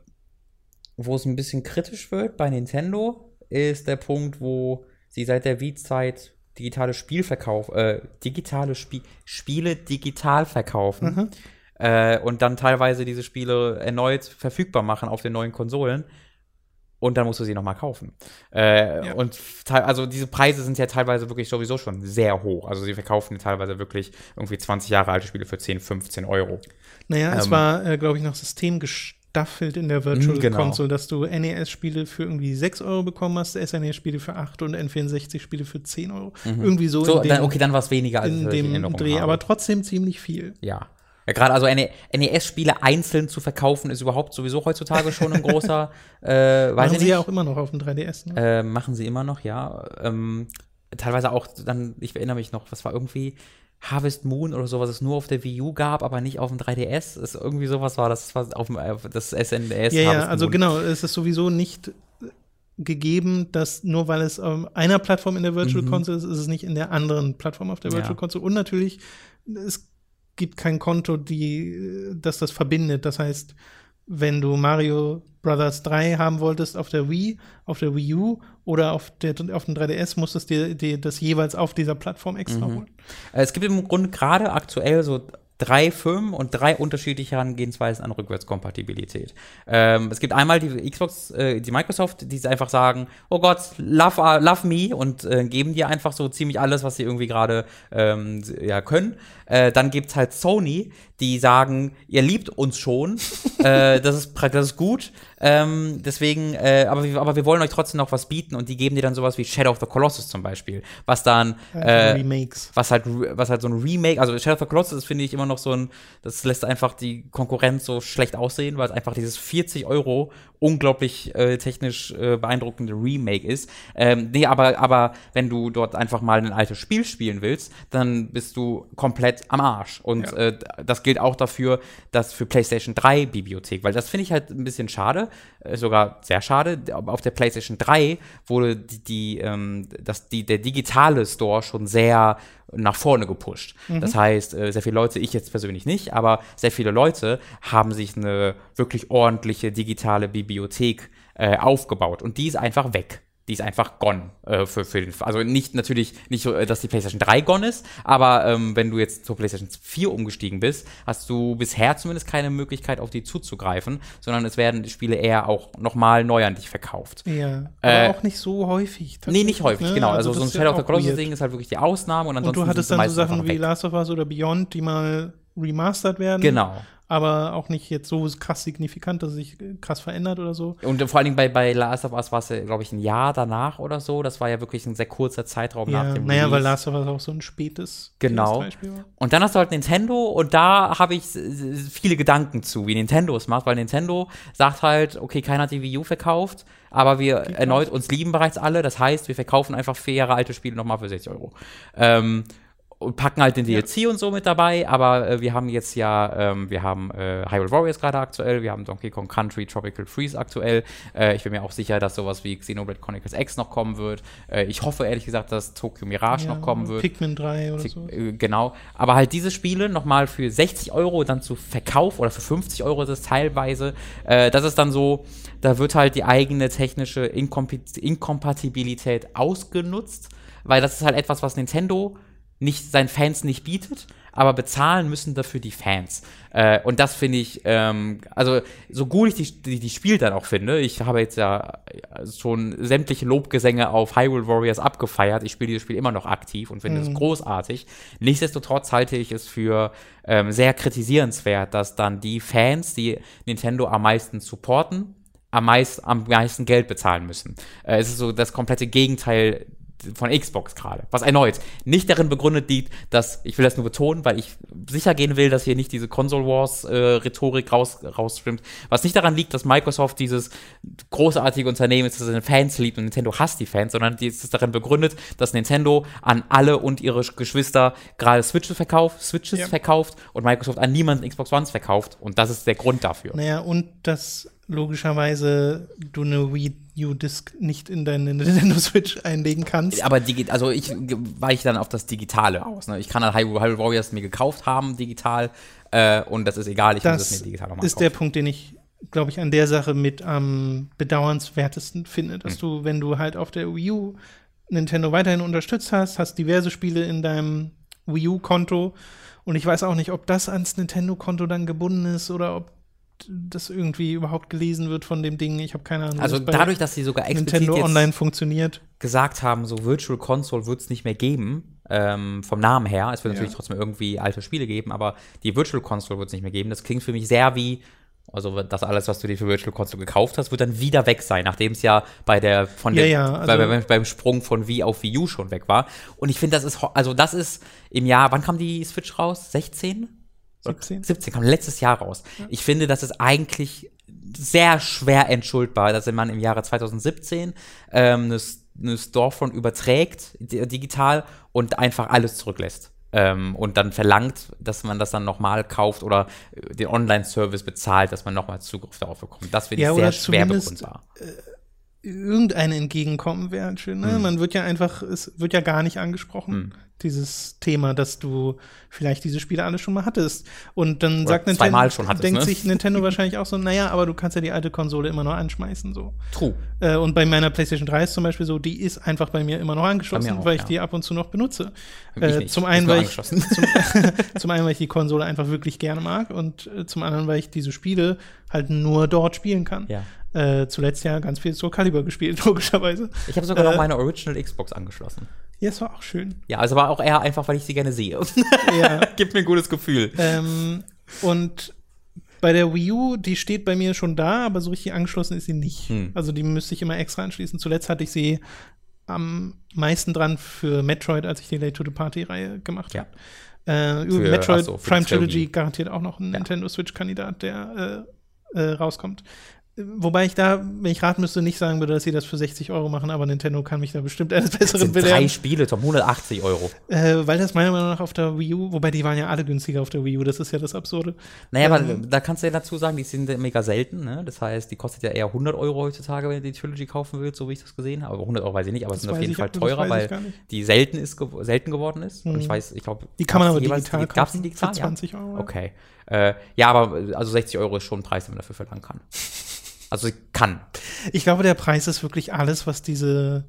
wo es ein bisschen kritisch wird bei Nintendo, ist der Punkt, wo sie seit der Wii-Zeit digitale Spielverkauf, äh, digitale Spie- Spiele digital verkaufen. Mhm. Äh, und dann teilweise diese Spiele erneut verfügbar machen auf den neuen Konsolen und dann musst du sie nochmal kaufen. Äh, ja. Und te- also diese Preise sind ja teilweise wirklich sowieso schon sehr hoch. Also sie verkaufen teilweise wirklich irgendwie zwanzig Jahre alte Spiele für zehn, fünfzehn Euro. Naja, ähm, es war, äh, glaube ich, nach System gestaffelt in der Virtual genau. Console, dass du N E S-Spiele für irgendwie sechs Euro bekommen hast, S N E S-Spiele für acht und N vierundsechzig-Spiele für zehn Euro. Mhm. Irgendwie so, so in dem, dann, okay, dann war es weniger als in dem in Dreh, habe. Aber trotzdem ziemlich viel. Ja. Ja, gerade also N E S-Spiele einzeln zu verkaufen, ist überhaupt sowieso heutzutage schon ein großer, äh, weiß machen ich sie nicht. ja auch immer noch auf dem drei D S, ne? Äh, machen sie immer noch, ja. Ähm, teilweise auch dann, ich erinnere mich noch, was war irgendwie Harvest Moon oder so, was es nur auf der Wii U gab, aber nicht auf dem drei D S. Ist irgendwie sowas war, das war auf dem das S N E S. Ja, Harvest ja, also Moon. Genau, es ist sowieso nicht gegeben, dass nur weil es auf einer Plattform in der Virtual mhm. Console ist, ist es nicht in der anderen Plattform auf der Virtual ja. Console. Und natürlich, es gibt kein Konto, die, das das verbindet. Das heißt, wenn du Mario Brothers drei haben wolltest auf der Wii, auf der Wii U oder auf, der, auf dem drei D S, musstest du dir das jeweils auf dieser Plattform extra mhm. holen. Es gibt im Grunde gerade aktuell so drei Firmen und drei unterschiedliche Herangehensweisen an Rückwärtskompatibilität. Ähm, es gibt einmal die Xbox, äh, die Microsoft, die einfach sagen, oh Gott, love, uh, love me und äh, geben dir einfach so ziemlich alles, was sie irgendwie gerade ähm, ja, können. Äh, dann gibt's halt Sony, die sagen, ihr liebt uns schon, äh, das ist das ist gut, ähm, deswegen, äh, aber, wir, aber wir wollen euch trotzdem noch was bieten und die geben dir dann sowas wie Shadow of the Colossus zum Beispiel, was dann äh, Remakes. was halt was halt so ein Remake, also Shadow of the Colossus ist, finde ich, immer noch so ein, das lässt einfach die Konkurrenz so schlecht aussehen, weil es einfach dieses vierzig Euro unglaublich äh, technisch äh, beeindruckende Remake ist. Ähm, nee, aber, aber wenn du dort einfach mal ein altes Spiel spielen willst, dann bist du komplett am Arsch. Und ja. äh, das gilt auch dafür, dass für PlayStation drei Bibliothek, weil das finde ich halt ein bisschen schade, äh, sogar sehr schade. Auf der PlayStation drei wurde die, die, ähm, das, die, der digitale Store schon sehr nach vorne gepusht. Mhm. Das heißt, äh, sehr viele Leute, ich jetzt persönlich nicht, aber sehr viele Leute haben sich eine wirklich ordentliche digitale Bibliothek äh, aufgebaut und die ist einfach weg. Die ist einfach gone. Äh, für, für den, also nicht natürlich nicht so, dass die PlayStation drei gone ist, aber ähm, wenn du jetzt zur PlayStation vier umgestiegen bist, hast du bisher zumindest keine Möglichkeit, auf die zuzugreifen, sondern es werden die Spiele eher auch nochmal neu an dich verkauft. Ja, aber äh, auch nicht so häufig. Nee, nicht häufig, ne? Genau. Also, also so ein Shadow of the Colossus-Ding ist halt wirklich die Ausnahme. Und, ansonsten und du hattest dann so Sachen wie Last of Us oder Beyond, die mal remastert werden. Genau. Aber auch nicht jetzt so krass signifikant, dass es sich krass verändert oder so. Und vor allen Dingen bei, bei Last of Us war es, glaube ich, ein Jahr danach oder so. Das war ja wirklich ein sehr kurzer Zeitraum ja, nach dem Naja, Release. weil Last of Us auch so ein spätes genau. P S drei Spiel war. Und dann hast du halt Nintendo und da habe ich viele Gedanken zu, wie Nintendo es macht, weil Nintendo sagt halt, okay, keiner hat die Wii U verkauft, aber wir die erneut, uns lieben bereits alle. Das heißt, wir verkaufen einfach vier Jahre alte Spiele nochmal für sechzig Euro. Ähm, und packen halt den D L C ja. und so mit dabei, aber äh, wir haben jetzt ja, ähm, wir haben äh, Hyrule Warriors gerade aktuell, wir haben Donkey Kong Country Tropical Freeze aktuell. Äh, ich bin mir auch sicher, dass sowas wie Xenoblade Chronicles X noch kommen wird. Äh, ich hoffe ehrlich gesagt, dass Tokyo Mirage ja, noch kommen wird. Pikmin drei oder Pik- so. Äh, genau. Aber halt diese Spiele nochmal für sechzig Euro dann zu Verkauf oder für fünfzig Euro ist es teilweise, äh, das ist dann so, da wird halt die eigene technische Inkomp- Inkompatibilität ausgenutzt, weil das ist halt etwas, was Nintendo nicht seinen Fans nicht bietet, aber bezahlen müssen dafür die Fans. Äh, und das finde ich, ähm, also so gut ich die, die, die Spiel dann auch finde, ich habe jetzt ja schon sämtliche Lobgesänge auf Hyrule Warriors abgefeiert, ich spiele dieses Spiel immer noch aktiv und finde es Mhm. großartig. Nichtsdestotrotz halte ich es für ähm, sehr kritisierenswert, dass dann die Fans, die Nintendo am meisten supporten, am, meist, am meisten Geld bezahlen müssen. Äh, es ist so das komplette Gegenteil von Xbox gerade, was erneut nicht darin begründet liegt, dass, ich will das nur betonen, weil ich sicher gehen will, dass hier nicht diese Console Wars äh, Rhetorik raus, rausschwimmt, was nicht daran liegt, dass Microsoft dieses großartige Unternehmen ist, das seine Fans liebt und Nintendo hasst die Fans, sondern es ist darin begründet, dass Nintendo an alle und ihre Geschwister gerade Switches verkauft, Switches Ja. verkauft und Microsoft an niemanden Xbox Ones verkauft und das ist der Grund dafür. Naja, und dass logischerweise du eine Wii U-Disc nicht in deine Nintendo Switch einlegen kannst. Aber digi- also ich weiche dann auf das Digitale aus. Ne? Ich kann halt Hyrule, Hyrule Warriors mir gekauft haben, digital, äh, und das ist egal, ich muss es Das mir digital nochmal ist kaufen. der Punkt, den ich, glaube ich, an der Sache mit am bedauernswertesten finde, dass Hm. du, wenn du halt auf der Wii U Nintendo weiterhin unterstützt hast, hast diverse Spiele in deinem Wii U-Konto und ich weiß auch nicht, ob das ans Nintendo-Konto dann gebunden ist oder ob das irgendwie überhaupt gelesen wird von dem Ding. Ich habe keine Ahnung. Also wie das bei dadurch, dass sie sogar explizit Nintendo jetzt Online funktioniert. gesagt haben, so Virtual Console wird es nicht mehr geben, ähm, vom Namen her. Es wird Ja. natürlich trotzdem irgendwie alte Spiele geben, aber die Virtual Console wird es nicht mehr geben. Das klingt für mich sehr wie, also das alles, was du dir für Virtual Console gekauft hast, wird dann wieder weg sein, nachdem es ja bei der von der Ja, ja, also bei, bei, beim Sprung von Wii auf Wii U schon weg war. Und ich finde, das ist ho- also das ist im Jahr, wann kam die Switch raus? sechzehn? siebzehn. siebzehn kam letztes Jahr raus. Ja. Ich finde, das ist eigentlich sehr schwer entschuldbar, dass man im Jahre zwanzig siebzehn ähm, eine, eine Storefront überträgt, digital, und einfach alles zurücklässt. Ähm, und dann verlangt, dass man das dann nochmal kauft oder den Online-Service bezahlt, dass man nochmal Zugriff darauf bekommt. Das finde Ja, ich sehr oder schwer zumindest, begründbar. Irgendein Entgegenkommen wäre halt schön. Ne? Hm. Man wird ja einfach, es wird ja gar nicht angesprochen, Hm. dieses Thema, dass du vielleicht diese Spiele alle schon mal hattest. Und dann Oder sagt zweimal Nintendo, schon hattest, denkt ne? sich Nintendo wahrscheinlich auch so, naja, aber du kannst ja die alte Konsole immer noch anschmeißen. So. True. Äh, und bei meiner PlayStation drei ist zum Beispiel so, die ist einfach bei mir immer noch angeschlossen, Bei mir auch, weil ich ja. die ab und zu noch benutze. Ich Äh, nicht. zum Ist einen, nur weil ich, angeschlossen. zum, zum einen, weil ich die Konsole einfach wirklich gerne mag und äh, zum anderen, weil ich diese Spiele halt nur dort spielen kann. Ja. Äh, zuletzt ja ganz viel Soul Calibur gespielt, logischerweise. Ich habe sogar Äh, noch meine Original Xbox angeschlossen. Ja, es war auch schön. Ja, also war auch eher einfach, weil ich sie gerne sehe. Ja. Gibt mir ein gutes Gefühl. ähm, und bei der Wii U, die steht bei mir schon da, aber so richtig angeschlossen ist sie nicht. Hm. Also die müsste ich immer extra anschließen. Zuletzt hatte ich sie am meisten dran für Metroid, als ich die Late to the Party-Reihe gemacht Ja. habe. Äh, über Für- Metroid ach so, für Prime die Trilogy. Trilogy garantiert auch noch ein Ja. Nintendo Switch-Kandidat, der äh, äh, rauskommt. Wobei ich da, wenn ich raten müsste, nicht sagen würde, dass sie das für sechzig Euro machen, aber Nintendo kann mich da bestimmt eines Das Besseren sind drei belehren. Spiele, Tom, hundertachtzig Euro. Äh, weil das meiner Meinung nach auf der Wii U, wobei die waren ja alle günstiger auf der Wii U, das ist ja das Absurde. Naja, aber Ähm, da kannst du ja dazu sagen, die sind mega selten, ne? Das heißt, die kostet ja eher hundert Euro heutzutage, wenn du die Trilogy kaufen willst, so wie ich das gesehen habe. Aber hundert Euro weiß ich nicht, aber es Das sind auf weiß jeden ich- Fall das teurer, weiß ich weil gar nicht. die selten, ist, gew- selten geworden ist. Und Mhm. ich weiß, ich glaube, Die kann man aber jeweils- digital Gab's die kaufen digital? für zwanzig Euro. Ja. Okay. Äh, ja, aber also sechzig Euro ist schon ein Preis, den man dafür verlangen kann. Also kann. Ich glaube, der Preis ist wirklich alles, was diese,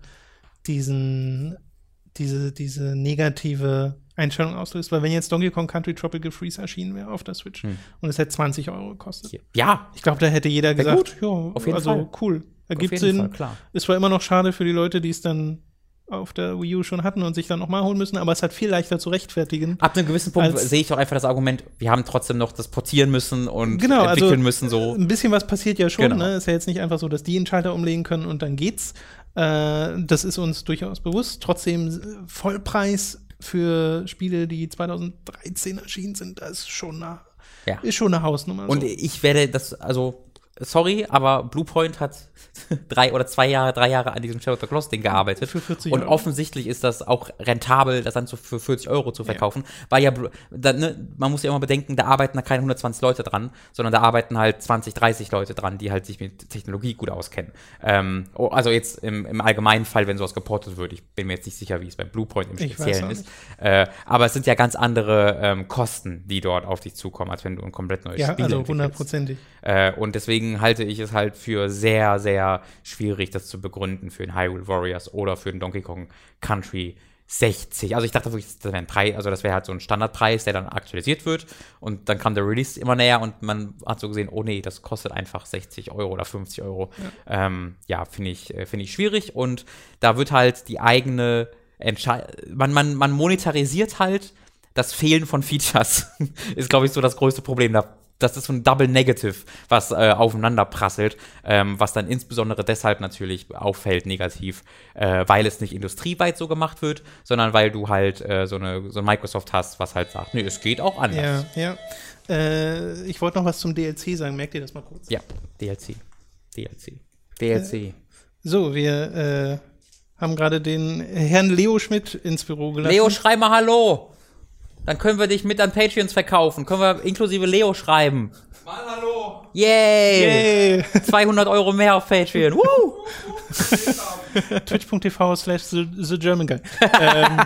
diesen, diese, diese negative Einstellung auslöst. Weil wenn jetzt Donkey Kong Country Tropical Freeze erschienen wäre auf der Switch Hm. und es hätte zwanzig Euro gekostet. Ja, Ich glaube, da hätte jeder Wär gesagt, gut. ja, Auf jeden also Fall. cool. Ergibt auf jeden Sinn. Fall, klar. Es war immer noch schade für die Leute, die es dann auf der Wii U schon hatten und sich dann nochmal holen müssen, aber es hat viel leichter zu rechtfertigen. Ab einem gewissen Punkt Als- sehe ich doch einfach das Argument, wir haben trotzdem noch das portieren müssen und Genau, also entwickeln müssen so. Ein bisschen was passiert ja schon. Genau. Ne? Ist ja jetzt nicht einfach so, dass die einen Schalter umlegen können und dann geht's. Äh, das ist uns durchaus bewusst. Trotzdem äh, Vollpreis für Spiele, die zwanzig dreizehn erschienen sind, das ist schon eine, Ja. ist schon eine Hausnummer. Und so. ich werde das, also sorry, aber Bluepoint hat drei oder zwei Jahre, drei Jahre an diesem Shadow of the Colossus Ding gearbeitet. Für vierzig und Euro. Offensichtlich ist das auch rentabel, das dann so für vierzig Euro zu verkaufen. Ja. Weil ja, da, ne, man muss ja immer bedenken, da arbeiten da keine hundertzwanzig Leute dran, sondern da arbeiten halt zwanzig, dreißig Leute dran, die halt sich mit Technologie gut auskennen. Ähm, also jetzt im, im allgemeinen Fall, wenn sowas geportet wird, ich bin mir jetzt nicht sicher, wie es bei Bluepoint im Speziellen ist. Äh, aber es sind ja ganz andere ähm, Kosten, die dort auf dich zukommen, als wenn du ein komplett neues ja, Spiel also entwickelst. hundertprozentig. Äh, und deswegen halte ich es halt für sehr, sehr schwierig, das zu begründen für ein Hyrule Warriors oder für ein Donkey Kong Country sechzig. Also ich dachte wirklich, das wäre ein Preis, also das wäre halt so ein Standardpreis, der dann aktualisiert wird und dann kam der Release immer näher und man hat so gesehen, oh nee, das kostet einfach sechzig Euro oder fünfzig Euro. Ja, ähm, ja finde ich, finde ich schwierig und da wird halt die eigene Entscheidung, man, man, man monetarisiert halt das Fehlen von Features. Ist, glaube ich, so das größte Problem da. Das ist so ein Double Negative, was äh, aufeinander prasselt, ähm, was dann insbesondere deshalb natürlich auffällt negativ, äh, weil es nicht industrieweit so gemacht wird, sondern weil du halt äh, so, eine, so ein Microsoft hast, was halt sagt, nee, es geht auch anders. Ja, ja. Äh, ich wollte noch was zum D L C sagen, merkt ihr das mal kurz? Ja, D L C. D L C. D L C. Äh, so, wir äh, haben gerade den Herrn Leo Schmidt ins Büro gelassen. Leo, schrei mal Hallo! Dann können wir dich mit an Patreons verkaufen. Können wir inklusive Leo schreiben. Mal hallo. Yay! Yay. zweihundert Euro mehr auf Patreon. Woo! Twitch.tv slash the German Guy. ähm,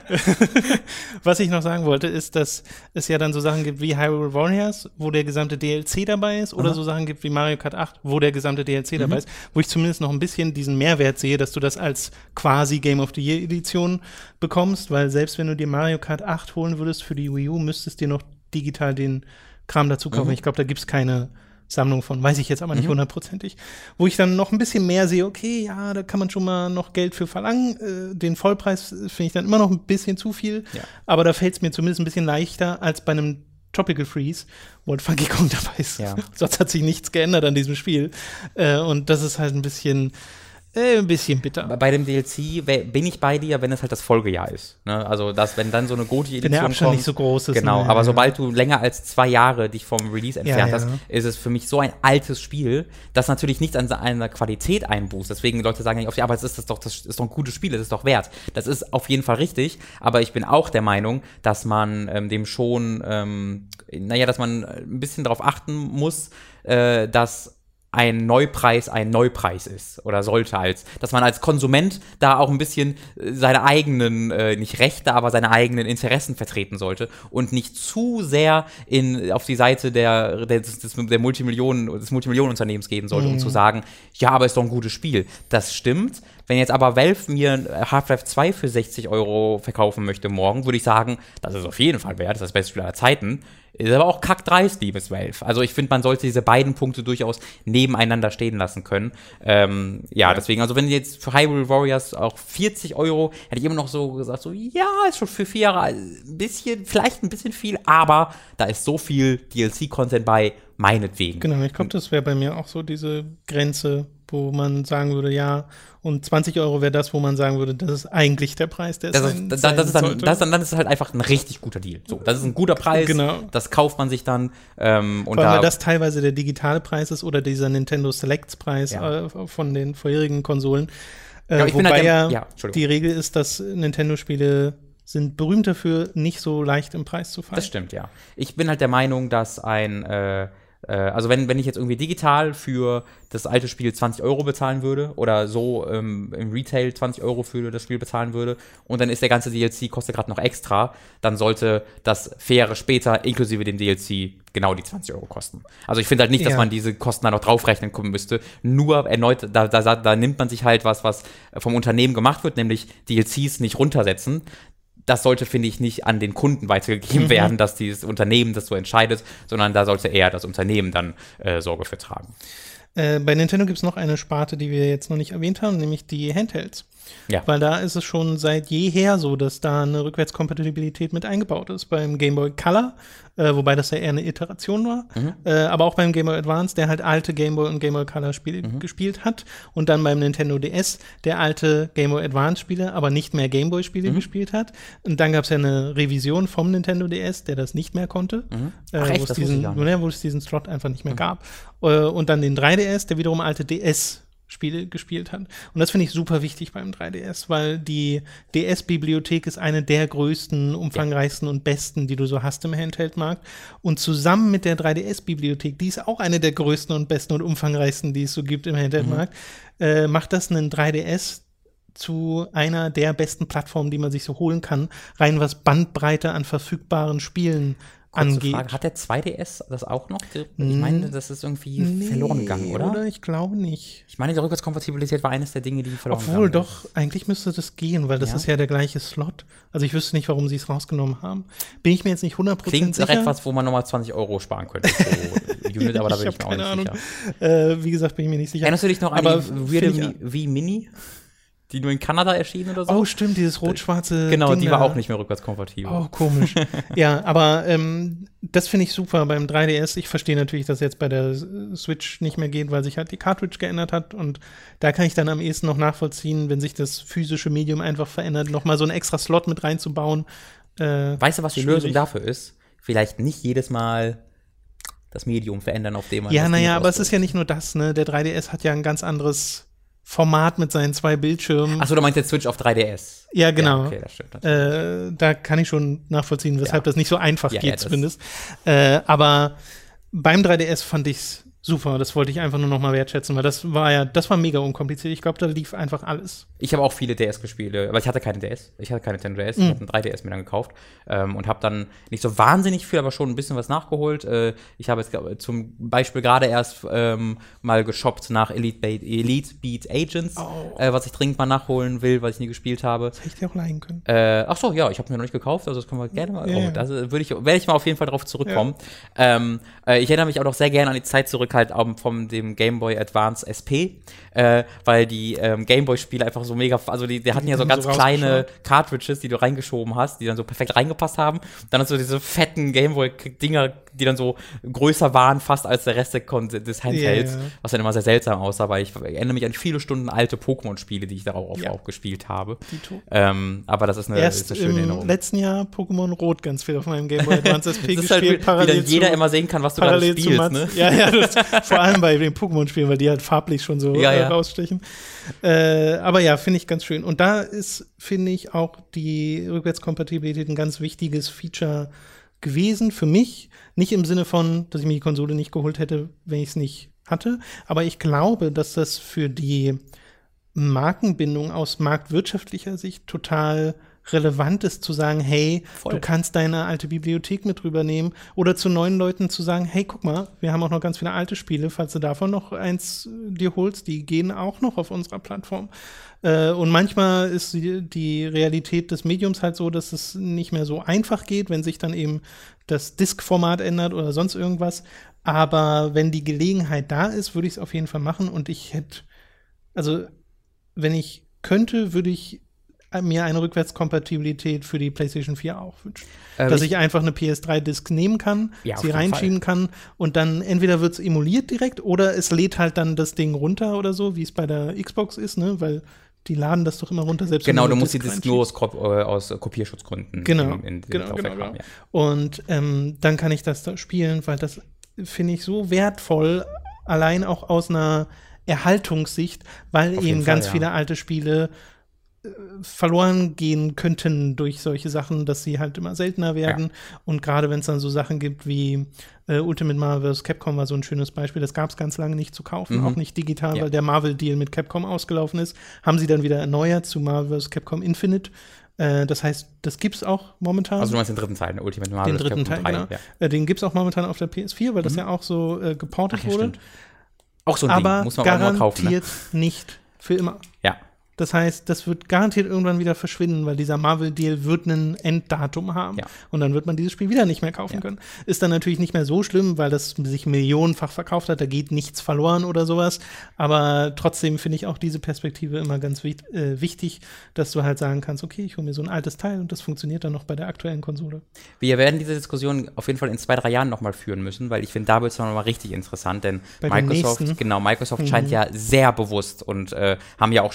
was ich noch sagen wollte, ist, dass es ja dann so Sachen gibt wie Hyrule Warriors, wo der gesamte D L C dabei ist, oder Aha. so Sachen gibt wie Mario Kart acht, wo der gesamte D L C mhm. dabei ist, wo ich zumindest noch ein bisschen diesen Mehrwert sehe, dass du das als quasi Game of the Year Edition bekommst, weil selbst wenn du dir Mario Kart acht holen würdest für die Wii U, müsstest du dir noch digital den Kram dazu kaufen. Mhm. Ich glaube, da gibt's keine Sammlung von, weiß ich jetzt aber nicht hundertprozentig. Wo ich dann noch ein bisschen mehr sehe, okay, ja, da kann man schon mal noch Geld für verlangen. Äh, den Vollpreis finde ich dann immer noch ein bisschen zu viel. Ja. Aber da fällt es mir zumindest ein bisschen leichter als bei einem Tropical Freeze, wo ein Funky Kong dabei ist. Ja. Sonst hat sich nichts geändert an diesem Spiel. Äh, und das ist halt ein bisschen Äh, ein bisschen bitter. Bei dem D L C bin ich bei dir, wenn es halt das Folgejahr ist. Ne? Also, dass, wenn dann so eine Goti-Edition wenn der Abstand kommt, nicht so groß ist. Genau, ne? aber sobald du länger als zwei Jahre dich vom Release entfernt ja, ja. hast, ist es für mich so ein altes Spiel, das natürlich nichts an seiner Qualität einbußt. Deswegen Leute sagen ja oft, ja, aber es ist das doch, das ist doch ein gutes Spiel, das ist doch wert. Das ist auf jeden Fall richtig, aber ich bin auch der Meinung, dass man ähm, dem schon, ähm, naja, dass man ein bisschen darauf achten muss, äh, dass ein Neupreis ein Neupreis ist oder sollte, als dass man als Konsument da auch ein bisschen seine eigenen, äh, nicht Rechte, aber seine eigenen Interessen vertreten sollte und nicht zu sehr in, auf die Seite der, der, des, der Multimillionen, des Multimillionenunternehmens gehen sollte, mhm. um zu sagen, ja, aber ist doch ein gutes Spiel. Das stimmt. Wenn jetzt aber Valve mir Half-Life zwei für sechzig Euro verkaufen möchte morgen, würde ich sagen, das ist auf jeden Fall wert, das ist das beste Spiel aller Zeiten. Ist aber auch kackdreist, liebes Valve. Also ich finde, man sollte diese beiden Punkte durchaus nebeneinander stehen lassen können. Ähm, ja, deswegen, also wenn jetzt für Hyrule Warriors auch vierzig Euro, hätte ich immer noch so gesagt, so, ja, ist schon für vier Jahre ein bisschen, vielleicht ein bisschen viel, aber da ist so viel D L C-Content bei, meinetwegen. Genau, ich glaube, das wäre bei mir auch so diese Grenze, wo man sagen würde, ja, und zwanzig Euro wäre das, wo man sagen würde, das ist eigentlich der Preis, der das es ist, sein, das, sein das ist dann, sollte. das, dann, dann ist es halt einfach ein richtig guter Deal. So, das ist ein guter Preis, genau. Das kauft man sich dann. Ähm, und Vor allem, da, weil das teilweise der digitale Preis ist oder dieser Nintendo Selects-Preis ja. äh, von den vorherigen Konsolen. Äh, ja, wobei halt ja, ja die Regel ist, dass Nintendo-Spiele sind berühmt dafür, nicht so leicht im Preis zu fallen. Das stimmt, ja. Ich bin halt der Meinung, dass ein äh, Also wenn, wenn ich jetzt irgendwie digital für das alte Spiel zwanzig Euro bezahlen würde oder so ähm, im Retail zwanzig Euro für das Spiel bezahlen würde und dann ist der ganze D L C, kostet gerade noch extra, dann sollte das vier Jahre später inklusive dem D L C genau die zwanzig Euro kosten. Also ich finde halt nicht, dass ja. man diese Kosten dann noch draufrechnen kommen müsste. Nur erneut, da, da, da nimmt man sich halt was, was vom Unternehmen gemacht wird, nämlich D L Cs nicht runtersetzen. Das sollte, finde ich, nicht an den Kunden weitergegeben mhm. werden, dass dieses Unternehmen das so entscheidet, sondern da sollte eher das Unternehmen dann äh, Sorge für tragen. Äh, bei Nintendo gibt es noch eine Sparte, die wir jetzt noch nicht erwähnt haben, nämlich die Handhelds. Ja. Weil da ist es schon seit jeher so, dass da eine Rückwärtskompatibilität mit eingebaut ist. Beim Game Boy Color, äh, wobei das ja eher eine Iteration war, mhm. äh, aber auch beim Game Boy Advance, der halt alte Game Boy und Game Boy Color Spiele mhm. gespielt hat. Und dann beim Nintendo D S, der alte Game Boy Advance Spiele, aber nicht mehr Game Boy Spiele mhm. gespielt hat. Und dann gab es ja eine Revision vom Nintendo D S, der das nicht mehr konnte, mhm. äh, Ach, echt? Wo, es diesen, ja, wo es diesen Slot einfach nicht mehr mhm. gab. äh, und dann den drei D S, der wiederum alte D S-Spiele gespielt hat. Und das finde ich super wichtig beim drei D S, weil die D S-Bibliothek ist eine der größten, umfangreichsten und besten, die du so hast im Handheld-Markt. Und zusammen mit der drei D S-Bibliothek, die ist auch eine der größten und besten und umfangreichsten, die es so gibt im Handheld-Markt, mhm. äh, macht das einen drei D S zu einer der besten Plattformen, die man sich so holen kann, rein was Bandbreite an verfügbaren Spielen Kurze angeht. Frage, hat der zwei D S das auch noch? Ich meine, das ist irgendwie nee, verloren gegangen, oder? Oder? Ich glaube nicht. Ich meine, die Rückwärtskompatibilität war eines der Dinge, die verloren gegangen Obwohl, doch, eigentlich müsste das gehen, weil das ja? ist ja der gleiche Slot. Also ich wüsste nicht, warum sie es rausgenommen haben. Bin ich mir jetzt nicht hundert Prozent sicher. Klingt etwas, wo man nochmal zwanzig Euro sparen könnte pro Unit, aber da bin ich, ich mir auch nicht Ahnung. sicher. Äh, wie gesagt, bin ich mir nicht sicher. Erinnerst du dich noch an aber die Weirde Wii Mini? Die nur in Kanada erschienen oder so? Oh, stimmt, dieses rot-schwarze Genau, Ding die war da. auch nicht mehr rückwärtskompatibel. Oh, komisch. Ja, aber ähm, das finde ich super beim drei D S. Ich verstehe natürlich, dass jetzt bei der Switch nicht mehr geht, weil sich halt die Cartridge geändert hat. Und da kann ich dann am ehesten noch nachvollziehen, wenn sich das physische Medium einfach verändert, nochmal so einen extra Slot mit reinzubauen. Äh, weißt du, was die schwierig. Lösung dafür ist? Vielleicht nicht jedes Mal das Medium verändern, auf dem man Ja, das naja, Ding aber es ausdrückt. ist ja nicht nur das, ne? Der drei D S hat ja ein ganz anderes Format mit seinen zwei Bildschirmen. Achso, du meinst jetzt Switch auf drei D S? Ja, genau. Ja, okay, das stimmt. Äh, da kann ich schon nachvollziehen, weshalb ja. das nicht so einfach ja, geht, ja, zumindest. Äh, aber beim drei D S fand ich's super. Das wollte ich einfach nur noch mal wertschätzen, weil das war ja, das war mega unkompliziert. Ich glaube, da lief einfach alles. Ich habe auch viele D S-Spiele, aber ich hatte keine D S. Ich hatte keine Nintendo D S. Mhm. Ich habe einen drei D S mir dann gekauft ähm, und habe dann nicht so wahnsinnig viel, aber schon ein bisschen was nachgeholt. Äh, ich habe jetzt glaub, zum Beispiel gerade erst ähm, mal geshoppt nach Elite, Be- Elite Beat Agents, Oh. äh, was ich dringend mal nachholen will, was ich nie gespielt habe. Das hätte ich dir auch leihen können. Äh, ach so, ja, ich habe mir noch nicht gekauft, also das können wir gerne mal. Ja, Oh, ja. da würde ich, werde ich mal auf jeden Fall drauf zurückkommen. Ja. Ähm, äh, ich erinnere mich auch noch sehr gerne an die Zeit zurück halt auch vom dem Game Boy Advance S P, äh, weil die ähm, Game Boy Spiele einfach so mega, also die, die hatten Die ja so haben ganz so kleine Cartridges, die du reingeschoben hast, die dann so perfekt reingepasst haben. Dann hast du diese fetten Game Boy Dinger, die dann so größer waren fast als der Rest des Handhelds, Ja, ja. was dann immer sehr seltsam aussah, weil ich erinnere mich an viele Stunden alte Pokémon-Spiele, die ich darauf Ja. auch gespielt habe. Dito. Ähm, aber das ist eine, Erst ist eine schöne im Erinnerung. letzten Jahr Pokémon Rot ganz viel auf meinem Game Boy Advance S P das ist halt, gespielt. wie, wie parallel dann jeder zu, immer sehen kann, was du gerade parallel zu spielst, Mats. ne? Ja, ja, das, vor allem bei den Pokémon-Spielen, weil die halt farblich schon so Ja, äh, ja. rausstechen. Äh, aber ja, finde ich ganz schön. Und da ist, finde ich, auch die Rückwärtskompatibilität ein ganz wichtiges Feature gewesen für mich. Nicht im Sinne von, dass ich mir die Konsole nicht geholt hätte, wenn ich es nicht hatte. Aber ich glaube, dass das für die Markenbindung aus marktwirtschaftlicher Sicht total relevant ist, zu sagen, hey, Voll. du kannst deine alte Bibliothek mit rübernehmen, oder zu neuen Leuten zu sagen, hey, guck mal, wir haben auch noch ganz viele alte Spiele, falls du davon noch eins äh, dir holst, die gehen auch noch auf unserer Plattform. Äh, und manchmal ist die, die Realität des Mediums halt so, dass es nicht mehr so einfach geht, wenn sich dann eben das Disk-Format ändert oder sonst irgendwas. Aber wenn die Gelegenheit da ist, würde ich es auf jeden Fall machen, und ich hätte, also wenn ich könnte, würde ich mir eine Rückwärtskompatibilität für die PlayStation vier auch wünschen. Ähm, Dass ich- ich einfach eine P S drei Disk nehmen kann, Ja, auf sie jeden reinschieben kann, und dann entweder wird es emuliert direkt oder es lädt halt dann das Ding runter oder so, wie es bei der Xbox ist, ne, weil die laden das doch immer runter, selbst Genau, wenn du eine musst die Disk Disk nur reinschiebst. aus, Kop- äh, aus äh, Kopierschutzgründen Genau, in, in, genau, Laufwerk genau, haben, genau. ja. Und ähm, dann kann ich das da spielen, weil das finde ich so wertvoll, allein auch aus einer Erhaltungssicht, weil Auf eben jeden Fall, ganz ja. viele alte Spiele äh, verloren gehen könnten durch solche Sachen, dass sie halt immer seltener werden. Und gerade wenn es dann so Sachen gibt wie äh, Ultimate Marvel versus. Capcom war so ein schönes Beispiel, das gab es ganz lange nicht zu kaufen, Mhm. auch nicht digital, Ja. weil der Marvel-Deal mit Capcom ausgelaufen ist. Haben sie dann wieder erneuert zu Marvel versus. Capcom Infinite. Äh, das heißt, das gibt's auch momentan. Also du meinst den dritten Teil, ne? Ultimate Marvel Den dritten Teil, Capcom drei, genau. ja. Äh, den gibt's auch momentan auf der P S vier, weil das Mhm. ja auch so äh, geportet Ach ja, wurde. stimmt. Auch so ein Aber Ding, muss man auch mal kaufen, ne? garantiert nicht für immer. Ja. Das heißt, das wird garantiert irgendwann wieder verschwinden, weil dieser Marvel-Deal wird ein Enddatum haben. Ja. Und dann wird man dieses Spiel wieder nicht mehr kaufen Ja. können. Ist dann natürlich nicht mehr so schlimm, weil das sich millionenfach verkauft hat. Da geht nichts verloren oder sowas. Aber trotzdem finde ich auch diese Perspektive immer ganz wich- äh, wichtig, dass du halt sagen kannst, okay, ich hole mir so ein altes Teil und das funktioniert dann noch bei der aktuellen Konsole. Wir werden diese Diskussion auf jeden Fall in zwei, drei Jahren nochmal führen müssen, weil ich finde, da wird es nochmal richtig interessant, denn Bei den Microsoft, nächsten. genau, Microsoft Mhm. scheint ja sehr bewusst und äh, haben ja auch schon vor die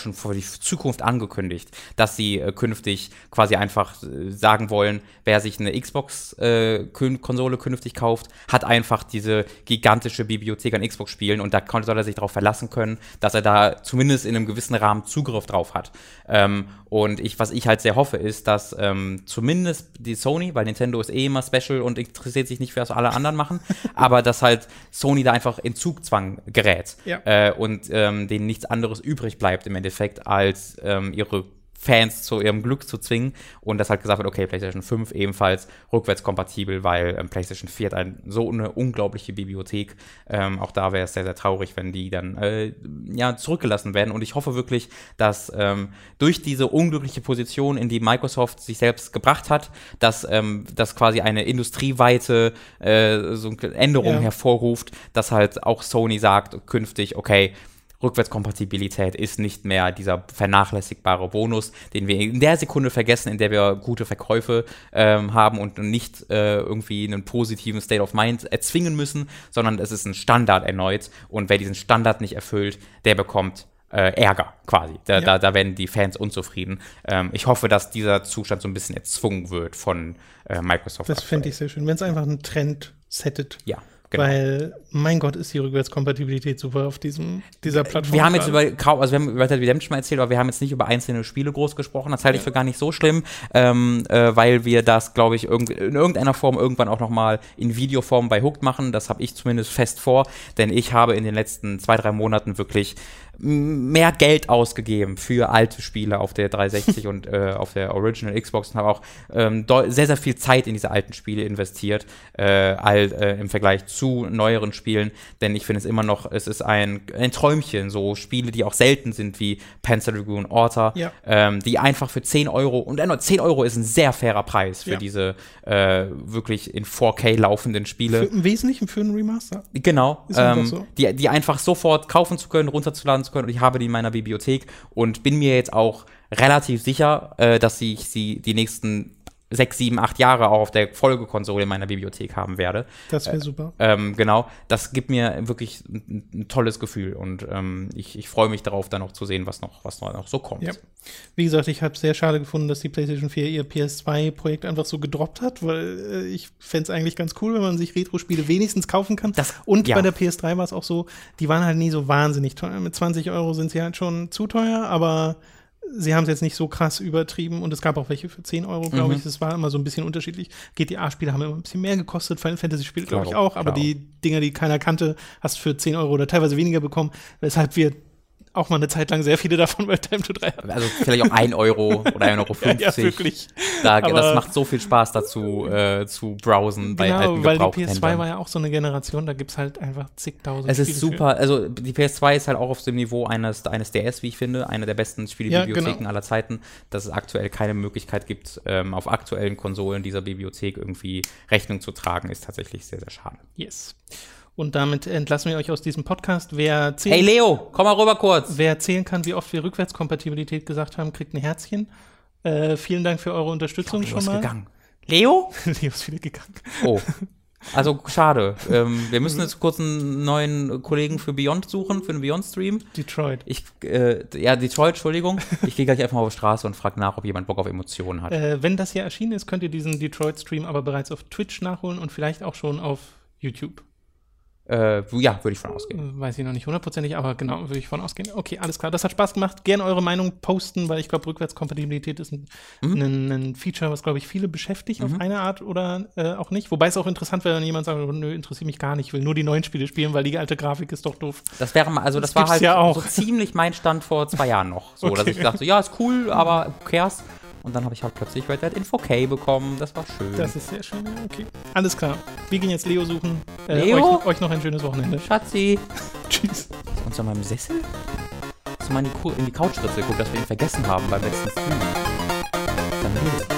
Zukunft angekündigt, dass sie äh, künftig quasi einfach äh, sagen wollen, wer sich eine Xbox-Konsole äh, künftig kauft, hat einfach diese gigantische Bibliothek an Xbox-Spielen und da kann, soll er sich darauf verlassen können, dass er da zumindest in einem gewissen Rahmen Zugriff drauf hat. Ähm, und ich, was ich halt sehr hoffe, ist, dass ähm, zumindest die Sony, weil Nintendo ist eh immer special und interessiert sich nicht für was alle anderen machen, aber dass halt Sony da einfach in Zugzwang gerät ja. äh, und ähm, denen nichts anderes übrig bleibt im Endeffekt, als ähm, ihre Fans zu ihrem Glück zu zwingen und das halt gesagt wird, okay, PlayStation fünf ebenfalls rückwärtskompatibel, weil ähm, PlayStation vier hat ein, so eine unglaubliche Bibliothek. Ähm, auch da wäre es sehr, sehr traurig, wenn die dann äh, ja, zurückgelassen werden. Und ich hoffe wirklich, dass ähm, durch diese unglückliche Position, in die Microsoft sich selbst gebracht hat, dass ähm, das quasi eine industrieweite äh, so eine Änderung ja. hervorruft, dass halt auch Sony sagt künftig, okay, Rückwärtskompatibilität ist nicht mehr dieser vernachlässigbare Bonus, den wir in der Sekunde vergessen, in der wir gute Verkäufe ähm, haben und nicht äh, irgendwie einen positiven State of Mind erzwingen müssen, sondern es ist ein Standard erneut und wer diesen Standard nicht erfüllt, der bekommt äh, Ärger quasi. Da, ja. da, da werden die Fans unzufrieden. Ähm, ich hoffe, dass dieser Zustand so ein bisschen erzwungen wird von äh, Microsoft. Das fände ich sehr schön, wenn es einfach einen Trend settet. Ja. Genau. Weil, mein Gott, ist die Rückwärtskompatibilität super auf diesem, dieser Plattform. Wir haben jetzt über, also wir haben über Red Dead Redemption mal erzählt, aber wir haben jetzt nicht über einzelne Spiele groß gesprochen. Das halte ich für gar nicht so schlimm, ähm, äh, weil wir das, glaube ich, irg- in irgendeiner Form irgendwann auch noch mal in Videoform bei Hooked machen. Das habe ich zumindest fest vor, denn ich habe in den letzten zwei, drei Monaten wirklich mehr Geld ausgegeben für alte Spiele auf der dreihundertsechzig und äh, auf der Original Xbox und habe auch ähm, sehr, sehr viel Zeit in diese alten Spiele investiert, äh, all, äh, im Vergleich zu neueren Spielen, denn ich finde es immer noch, es ist ein, ein Träumchen, so Spiele, die auch selten sind, wie Panzer Dragoon Orta, ja. ähm, die einfach für zehn Euro, und äh, zehn Euro ist ein sehr fairer Preis für ja. diese äh, wirklich in vier K laufenden Spiele. Für, Im Wesentlichen für einen Remaster. Genau, ähm, so. die, die einfach sofort kaufen zu können, runterzuladen zu können, und ich habe die in meiner Bibliothek und bin mir jetzt auch relativ sicher, äh, dass ich sie die nächsten sechs, sieben, acht Jahre auch auf der Folgekonsole in meiner Bibliothek haben werde. Das wäre super. Ähm, genau, das gibt mir wirklich ein, ein tolles Gefühl und ähm, ich, ich freue mich darauf, dann noch zu sehen, was noch, was noch so kommt. Ja. Wie gesagt, ich habe es sehr schade gefunden, dass die PlayStation vier ihr P S zwei Projekt einfach so gedroppt hat, weil äh, ich fände es eigentlich ganz cool, wenn man sich Retro-Spiele wenigstens kaufen kann. Das, und ja. bei der P S drei war es auch so, die waren halt nie so wahnsinnig teuer. Mit zwanzig Euro sind sie halt schon zu teuer, aber sie haben es jetzt nicht so krass übertrieben und es gab auch welche für zehn Euro, glaube mhm. ich. Das war immer so ein bisschen unterschiedlich. G T A-Spiele haben immer ein bisschen mehr gekostet, Final Fantasy-Spiele, glaube ich, auch. Aber klar. Die Dinger, die keiner kannte, hast für zehn Euro oder teilweise weniger bekommen, weshalb wir auch mal eine Zeit lang sehr viele davon bei Time to drei hatten. Also vielleicht auch ein Euro oder ein Euro fünfzig. Ja, ja, wirklich. Da, das macht so viel Spaß dazu, äh, zu browsen bei alten Gebrauchthändlern. Weil die P S zwei war ja auch so eine Generation, da gibt es halt einfach zigtausend Es ist Spiele super, für. Also die P S zwei ist halt auch auf dem Niveau eines, eines D S, wie ich finde, einer der besten Spielebibliotheken ja, genau. aller Zeiten, dass es aktuell keine Möglichkeit gibt, ähm, auf aktuellen Konsolen dieser Bibliothek irgendwie Rechnung zu tragen, ist tatsächlich sehr, sehr schade. Yes. Und damit entlassen wir euch aus diesem Podcast. Wer zählen, hey Leo, komm mal rüber kurz. Wer zählen kann, wie oft wir Rückwärtskompatibilität gesagt haben, kriegt ein Herzchen. Äh, vielen Dank für eure Unterstützung glaub, Leo schon mal. Ist gegangen. Leo? Leo ist wieder gegangen. Oh. Also schade. ähm, wir müssen jetzt kurz einen neuen Kollegen für Beyond suchen, für einen Beyond-Stream. Detroit. Ich, äh, ja, Detroit, Entschuldigung. Ich gehe gleich einfach mal auf die Straße und frage nach, ob jemand Bock auf Emotionen hat. Äh, wenn das hier erschienen ist, könnt ihr diesen Detroit-Stream aber bereits auf Twitch nachholen und vielleicht auch schon auf YouTube. Äh, ja, würde ich von ausgehen. Weiß ich noch nicht hundertprozentig, aber genau, würde ich von ausgehen. Okay, alles klar, das hat Spaß gemacht. Gerne eure Meinung posten, weil ich glaube, Rückwärtskompatibilität ist ein, mhm. ein, ein Feature, was, glaube ich, viele beschäftigt mhm. auf eine Art oder äh, auch nicht. Wobei es auch interessant wäre, wenn jemand sagt, nö, interessiert mich gar nicht, ich will nur die neuen Spiele spielen, weil die alte Grafik ist doch doof. Das wäre mal, also das, das war halt ja so ziemlich mein Stand vor zwei Jahren noch. So, okay. Dass ich dachte, ja, ist cool, aber who cares? Und dann habe ich halt plötzlich Red Dead in vier K bekommen. Das war schön. Das ist sehr schön, okay. Alles klar. Wir gehen jetzt Leo suchen. Äh, Leo? Euch, euch noch ein schönes Wochenende. Schatzi. Tschüss. Und zu meinem Sessel? Hast du mal in die, in die Couchritze geguckt, dass wir ihn vergessen haben beim letzten Stream? Dann